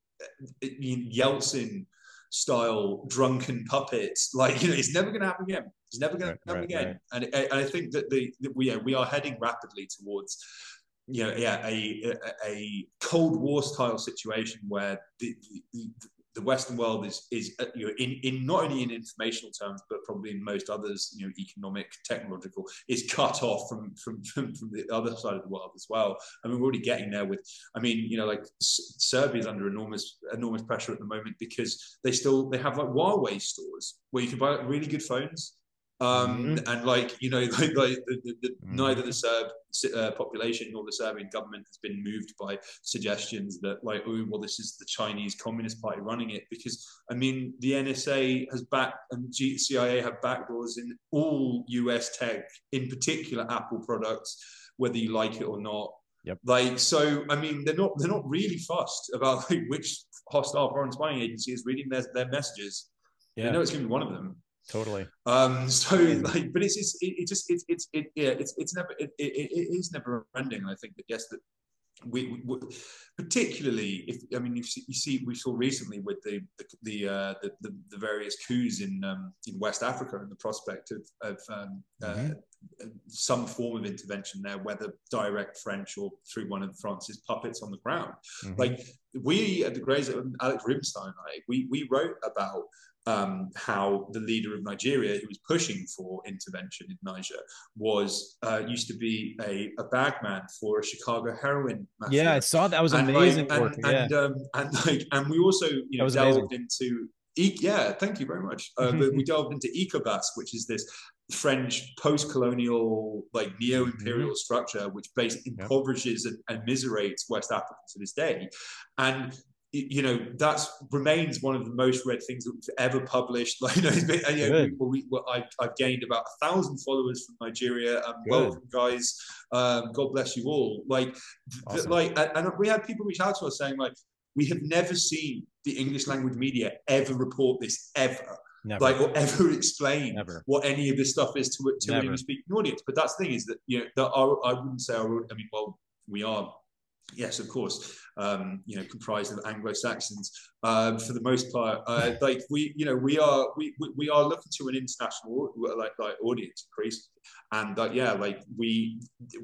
Yeltsin style drunken puppets. Like, you know, it's never going to happen again. It's never going right, to happen right, again. Right. And I, I think that the that we, yeah, we are heading rapidly towards, you know, yeah, a a, a Cold War style situation where the, the, the Western world is is you know in, in not only in informational terms but probably in most others, you know, economic, technological, is cut off from from from, from the other side of the world as well. I mean, we're already getting there with. I mean, you know, like Serbia is under enormous enormous pressure at the moment because they still they have like Huawei stores where you can buy like, really good phones. Um, mm-hmm. And like, you know, like, like the, the, the, mm-hmm. neither the Serb uh, population nor the Serbian government has been moved by suggestions that like, oh, well, this is the Chinese Communist Party running it. Because, I mean, the N S A has backed and C I A have backdoors in all U S tech, in particular Apple products, whether you like it or not. Yep. Like, so, I mean, they're not they're not really fussed about like, which hostile foreign spying agency is reading their, their messages. Yeah. They know it's going to be one of them. Totally. Um. So, like, but it's just, it, it just, it's, it's, it, yeah, it's, it's never, it, it, it is never ending. I think that yes, that we, we particularly if I mean you see, you see we saw recently with the the the, uh, the, the the various coups in um, in West Africa and the prospect of of um, mm-hmm. uh, some form of intervention there, whether direct French or through one of France's puppets on the ground. Mm-hmm. Like we at the Grays, Alex Rubinstein and I, we we wrote about. Um, how the leader of Nigeria, who was pushing for intervention in Niger, was uh, used to be a, a bagman for a Chicago heroin mafia. Yeah, I saw that. That was amazing and, work. And, yeah. and, um, and like, and we also, you know, delved amazing. into. Yeah, thank you very much. Uh, but we delved into ECOWAS, which is this French post-colonial, like neo-imperial mm-hmm. structure, which basically yep. impoverishes and, and miserates West Africa to this day. And you know, that's remains one of the most read things that we've ever published. Like, you know, it's been, you know we, we, well, I, I've gained about a thousand followers from Nigeria. Um, welcome, guys. Um, God bless you all. Like, awesome. like, and we had people reach out to us saying, like, we have never seen the English language media ever report this ever. Never. Like, or ever explain never. what any of this stuff is to, to an English-speaking audience. But that's the thing is that, you know, that our, I wouldn't say, our, I mean, well, we are. Yes, of course. Um, you know, comprised of Anglo-Saxons um, for the most part. Uh, like we, you know, we are we, we, we are looking to an international like like audience increase, and uh, yeah, like we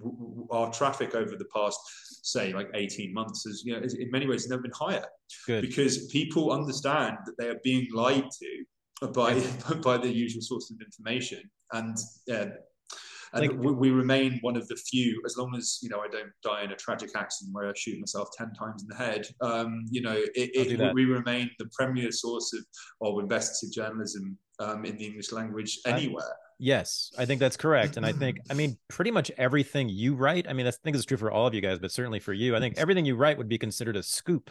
our traffic over the past say like eighteen months has you know in many ways never been higher. Good. Because people understand that they are being lied to by yeah. by the usual source of information, and yeah. And like, we, we remain one of the few, as long as, you know, I don't die in a tragic accident where I shoot myself ten times in the head, um, you know, it, it, we remain the premier source of, of investigative journalism um, in the English language anywhere. I, yes, I think that's correct. And I think, I mean, pretty much everything you write, I mean, I think it's true for all of you guys, but certainly for you, I think everything you write would be considered a scoop.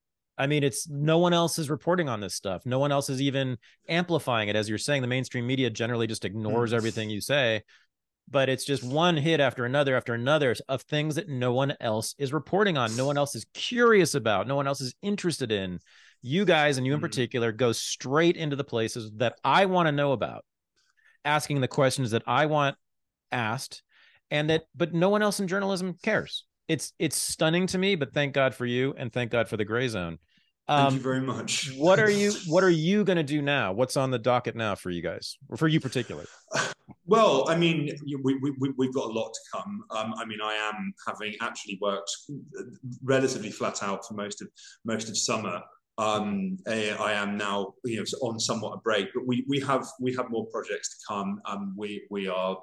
I mean, it's no one else is reporting on this stuff. No one else is even amplifying it. As you're saying, the mainstream media generally just ignores mm. everything you say. But it's just one hit after another after another of things that no one else is reporting on. No one else is curious about. No one else is interested in. You guys, and you in particular, go straight into the places that I want to know about, asking the questions that I want asked, and that, but no one else in journalism cares. It's it's stunning to me, but thank God for you, and thank God for the Gray Zone. Um, Thank you very much. what are you What are you going to do now? What's on the docket now for you guys, or for you particularly? Well, I mean, we, we, we've got a lot to come. Um, I mean, I am having actually worked relatively flat out for most of most of summer. Um, I am now, you know, on somewhat a break, but we we have we have more projects to come. Um, we we are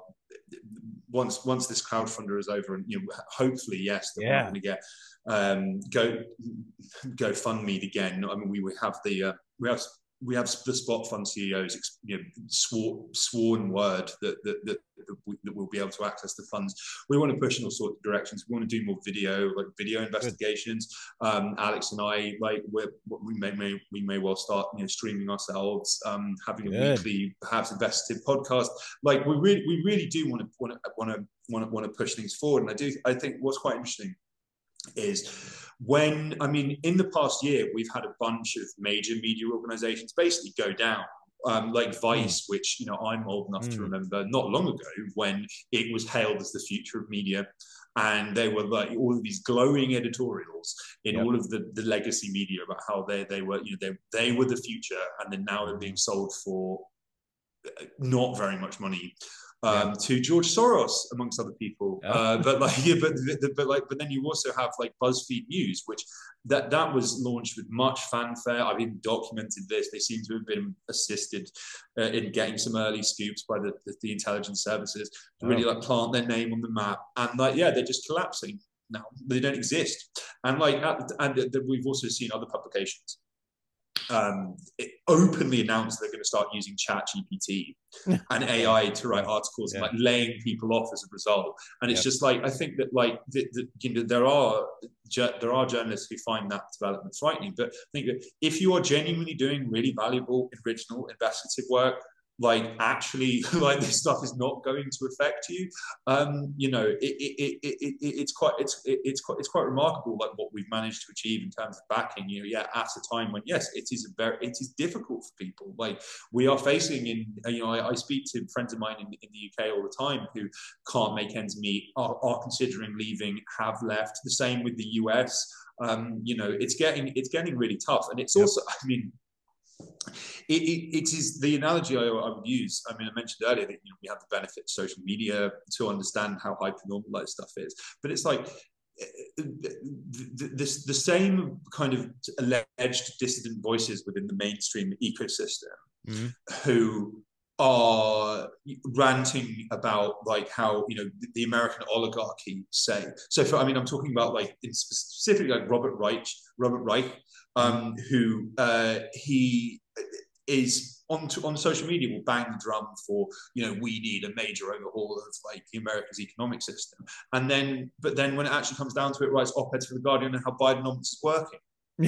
once once this crowdfunder is over, and you know, hopefully, yes, that yeah. we're not going to get um, go go fund me again. I mean, we we have the uh, we have. We have the Spot Fund C E Os, you know, swore, sworn word that that, that that that we'll be able to access the funds. We want to push in all sorts of directions. We want to do more video, like video investigations. Um, Alex and I, like, we're, we may, may we may well start, you know, streaming ourselves, um, having Good. a weekly, perhaps investigative podcast. Like, we really, we really do want to want to want to want to want to push things forward. And I do, I think what's quite interesting is when, I mean, in the past year, we've had a bunch of major media organizations basically go down um, like Vice, mm. which, you know, I'm old enough mm. to remember not long ago when it was hailed as the future of media. And they were like all of these glowing editorials in yep. all of the, the legacy media about how they, they were, you know, they, they were the future, and then now they're being sold for not very much money. Um, yeah. to George Soros, amongst other people, yeah. uh, but like, yeah, but but like, but then you also have like BuzzFeed News, which that that was launched with much fanfare. I've even documented this. They seem to have been assisted uh, in getting some early scoops by the, the, the intelligence services to oh. really like plant their name on the map. And like, yeah, they're just collapsing now. They don't exist. And like, at, and the, we've also seen other publications um it openly announced they're going to start using Chat G P T and A I to write articles yeah. and like laying people off as a result. And it's yeah. just like, I think that like the, the, you know, there are there are journalists who find that development frightening, but I think that if you are genuinely doing really valuable, original, investigative work, like actually like this stuff is not going to affect you, um you know, it, it, it, it, it's quite it's it, it's quite it's quite remarkable like what we've managed to achieve in terms of backing, you know, yeah, at a time when yes, it is a very it is difficult for people. Like we are facing in, you know, I, I speak to friends of mine in, in the U K all the time who can't make ends meet, are, are considering leaving, have left. The same with the U S. Um you know, it's getting it's getting really tough. And it's yep. also, I mean, It, it, it is the analogy I, I would use. I mean, I mentioned earlier that, you know, we have the benefit of social media to understand how hyper-normalized stuff is, but it's like this the same kind of alleged dissident voices within the mainstream ecosystem mm-hmm. who are ranting about like how, you know, the American oligarchy say. So for, I mean, I'm talking about like in specifically like Robert Reich, Robert Reich, um, who uh, he is on to, on social media will bang the drum for, you know, we need a major overhaul of like America's economic system, and then but then when it actually comes down to it, writes op-eds for the Guardian on how Bidenomics is working.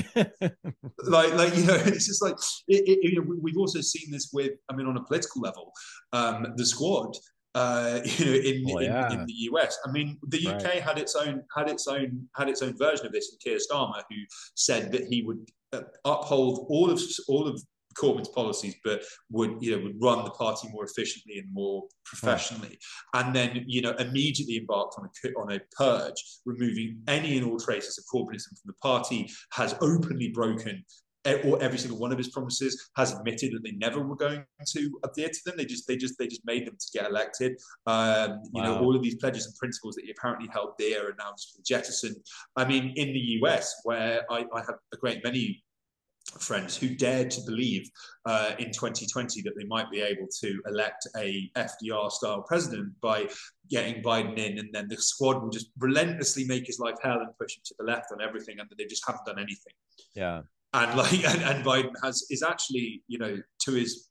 like like you know, it's just like it, it, you know, we've also seen this with, I mean, on a political level, um the Squad, uh you know, in, oh, yeah. in in the U S. I mean, the U K right. had its own had its own had its own version of this in Keir Starmer, who said that he would uh, uphold all of all of Corbyn's policies, but would, you know, would run the party more efficiently and more professionally, oh. and then, you know, immediately embarked on a on a purge, removing any and all traces of Corbynism from the party, has openly broken or every single one of his promises, has admitted that they never were going to adhere to them. They just they just they just made them to get elected. Um, you wow. know, all of these pledges and principles that he apparently held dear are now just jettisoned. I mean, in the U S, where I, I have a great many friends who dared to believe uh, in twenty twenty that they might be able to elect a F D R style president by getting Biden in, and then the Squad will just relentlessly make his life hell and push him to the left on everything, and they just haven't done anything. Yeah. And like, and, and Biden has is actually, you know, to his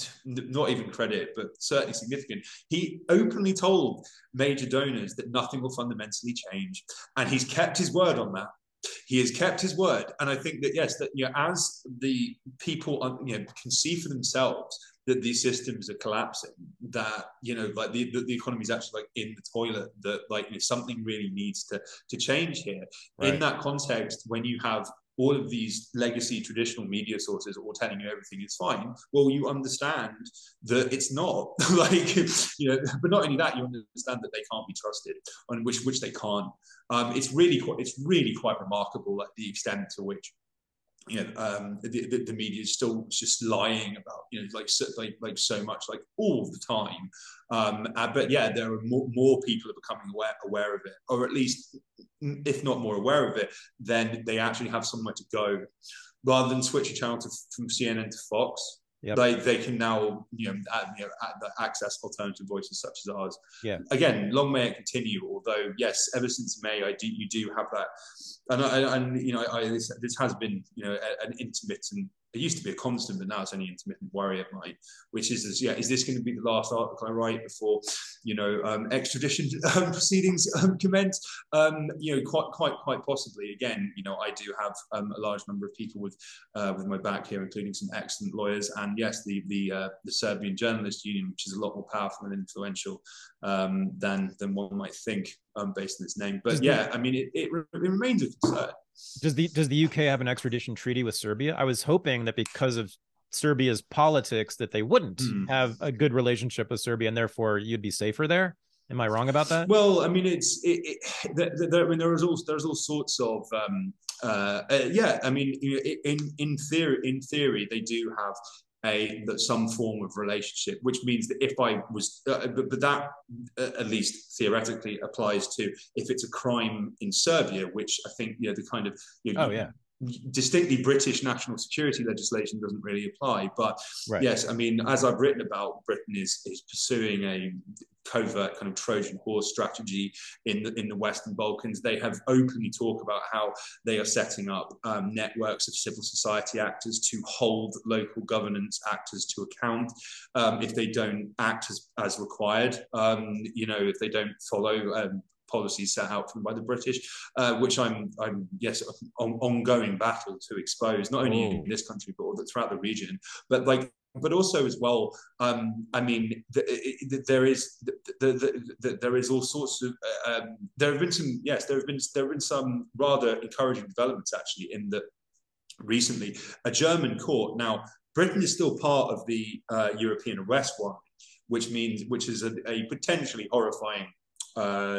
not even credit, but certainly significant, he openly told major donors that nothing will fundamentally change, and he's kept his word on that. He has kept his word, and I think that yes, that, you know, as the people, you know, can see for themselves that these systems are collapsing, that, you know, like the, the, the economy is actually like in the toilet, that like, you know, something really needs to to change here. Right. In that context, when you have all of these legacy traditional media sources all telling you everything is fine, well, you understand that it's not. Like, you know, but not only that, you understand that they can't be trusted, on which which they can't. Um, it's really quite it's really quite remarkable, like the extent to which, you know, um, the, the, the media is still just lying about, you know, like so, like like so much, like all the time. Um, uh, but yeah, there are more, more people are becoming aware aware of it, or at least, if not more aware of it, then they actually have somewhere to go, rather than switch a channel to, from C N N to Fox. Yep. They they can now, you know, add, you know add, access alternative voices such as ours. Yeah. Again, long may it continue. Although yes, ever since May, I do you do have that, and I, and you know, I, this, this has been, you know, an intermittent. It used to be a constant, but now it's only an intermittent worry of mine, which is, is yeah, is this going to be the last article I write before, you know, um, extradition um, proceedings um, commence? Um, you know, quite, quite, quite possibly. Again, you know, I do have um, a large number of people with uh, with my back here, including some excellent lawyers, and yes, the the uh, the Serbian Journalist Union, which is a lot more powerful and influential um, than than one might think, um, based on its name. But yeah, I mean, it, it, it remains a concern. Does the does the U K have an extradition treaty with Serbia? I was hoping that because of Serbia's politics that they wouldn't Mm. have a good relationship with Serbia, and therefore you'd be safer there. Am I wrong about that? Well, I mean, it's it, it, there, there, I mean, there is all there's all sorts of um, uh, uh, yeah. I mean, in in theory, in theory, they do have a that some form of relationship, which means that if I was, uh, but, but that uh, at least theoretically applies to if it's a crime in Serbia, which I think you know the kind of you know, oh yeah. distinctly British national security legislation doesn't really apply. But right. yes, I mean, as I've written about, Britain is is pursuing a covert kind of Trojan horse strategy in the in the Western Balkans. They have openly talked about how they are setting up um, networks of civil society actors to hold local governance actors to account um, if they don't act as, as required. Um, you know, if they don't follow um, policies set out for them by the British, uh, which I'm, I'm yes, on, ongoing battle to expose, not only oh. in this country but throughout the region. But like, but also as well, um, I mean, the, it, there is the, the, the, there is all sorts of um, there have been some yes, there have been there have been some rather encouraging developments actually in that recently a German court. Now, Britain is still part of the uh, European arrest warrant, which means which is a, a potentially horrifying Uh,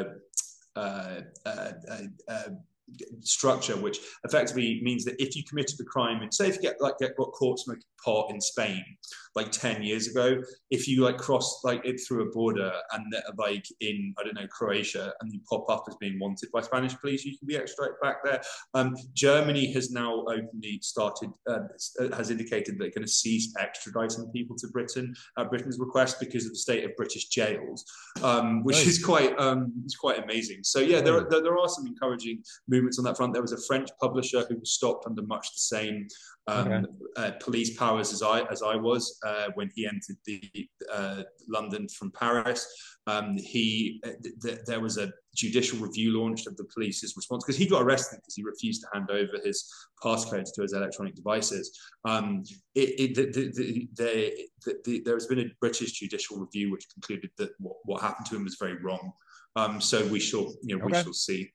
uh, uh, uh, structure, which effectively means that if you committed a crime, and say if you get like get got caught smoking pot in Spain like ten years ago, if you like cross like it through a border and like in I don't know Croatia and you pop up as being wanted by Spanish police, you can be extradited back there. Um, Germany has now openly started uh, has indicated they're going to cease extraditing people to Britain at Britain's request because of the state of British jails, um, which right. is quite um, is quite amazing. So yeah, there, there there are some encouraging movements on that front. There was a French publisher who was stopped under much the same um, okay. uh, police powers as I as I was uh, when he entered the uh, London from Paris. Um, he th- th- there was a judicial review launched of the police's response because he got arrested because he refused to hand over his passcodes to his electronic devices. Um, it, it, the, the, the, the, the, the, there has been a British judicial review which concluded that what, what happened to him was very wrong. Um, so we shall, you know, okay. we shall see.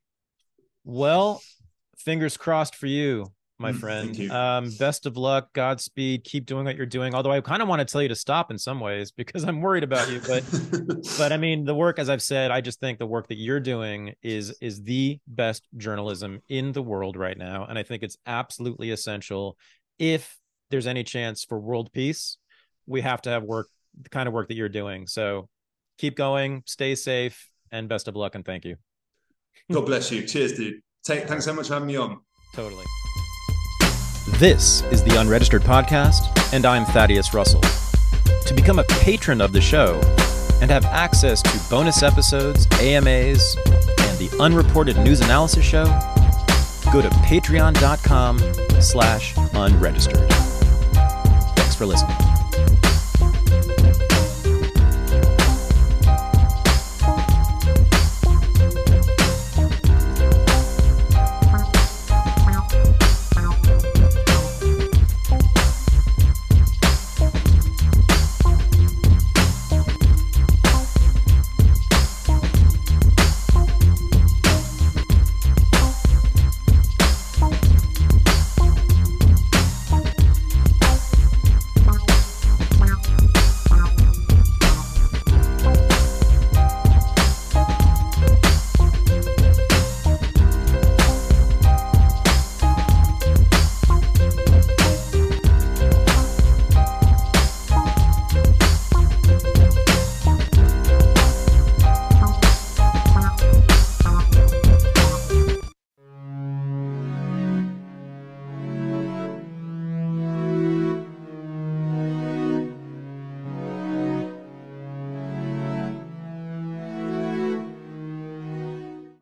Well, fingers crossed for you, my mm, friend. Thank you. Um, best of luck, Godspeed, keep doing what you're doing. Although I kind of want to tell you to stop in some ways because I'm worried about you. But but I mean, the work, as I've said, I just think the work that you're doing is is the best journalism in the world right now. And I think it's absolutely essential. If there's any chance for world peace, we have to have work, the kind of work that you're doing. So keep going, stay safe, and best of luck, and thank you. God bless you. Cheers, dude. Take, thanks so much for having me on. Totally. This is the Unregistered Podcast, and I'm Thaddeus Russell. To become a patron of the show and have access to bonus episodes, A M As, and the Unreported News Analysis Show, go to patreon.com slash unregistered. Thanks for listening.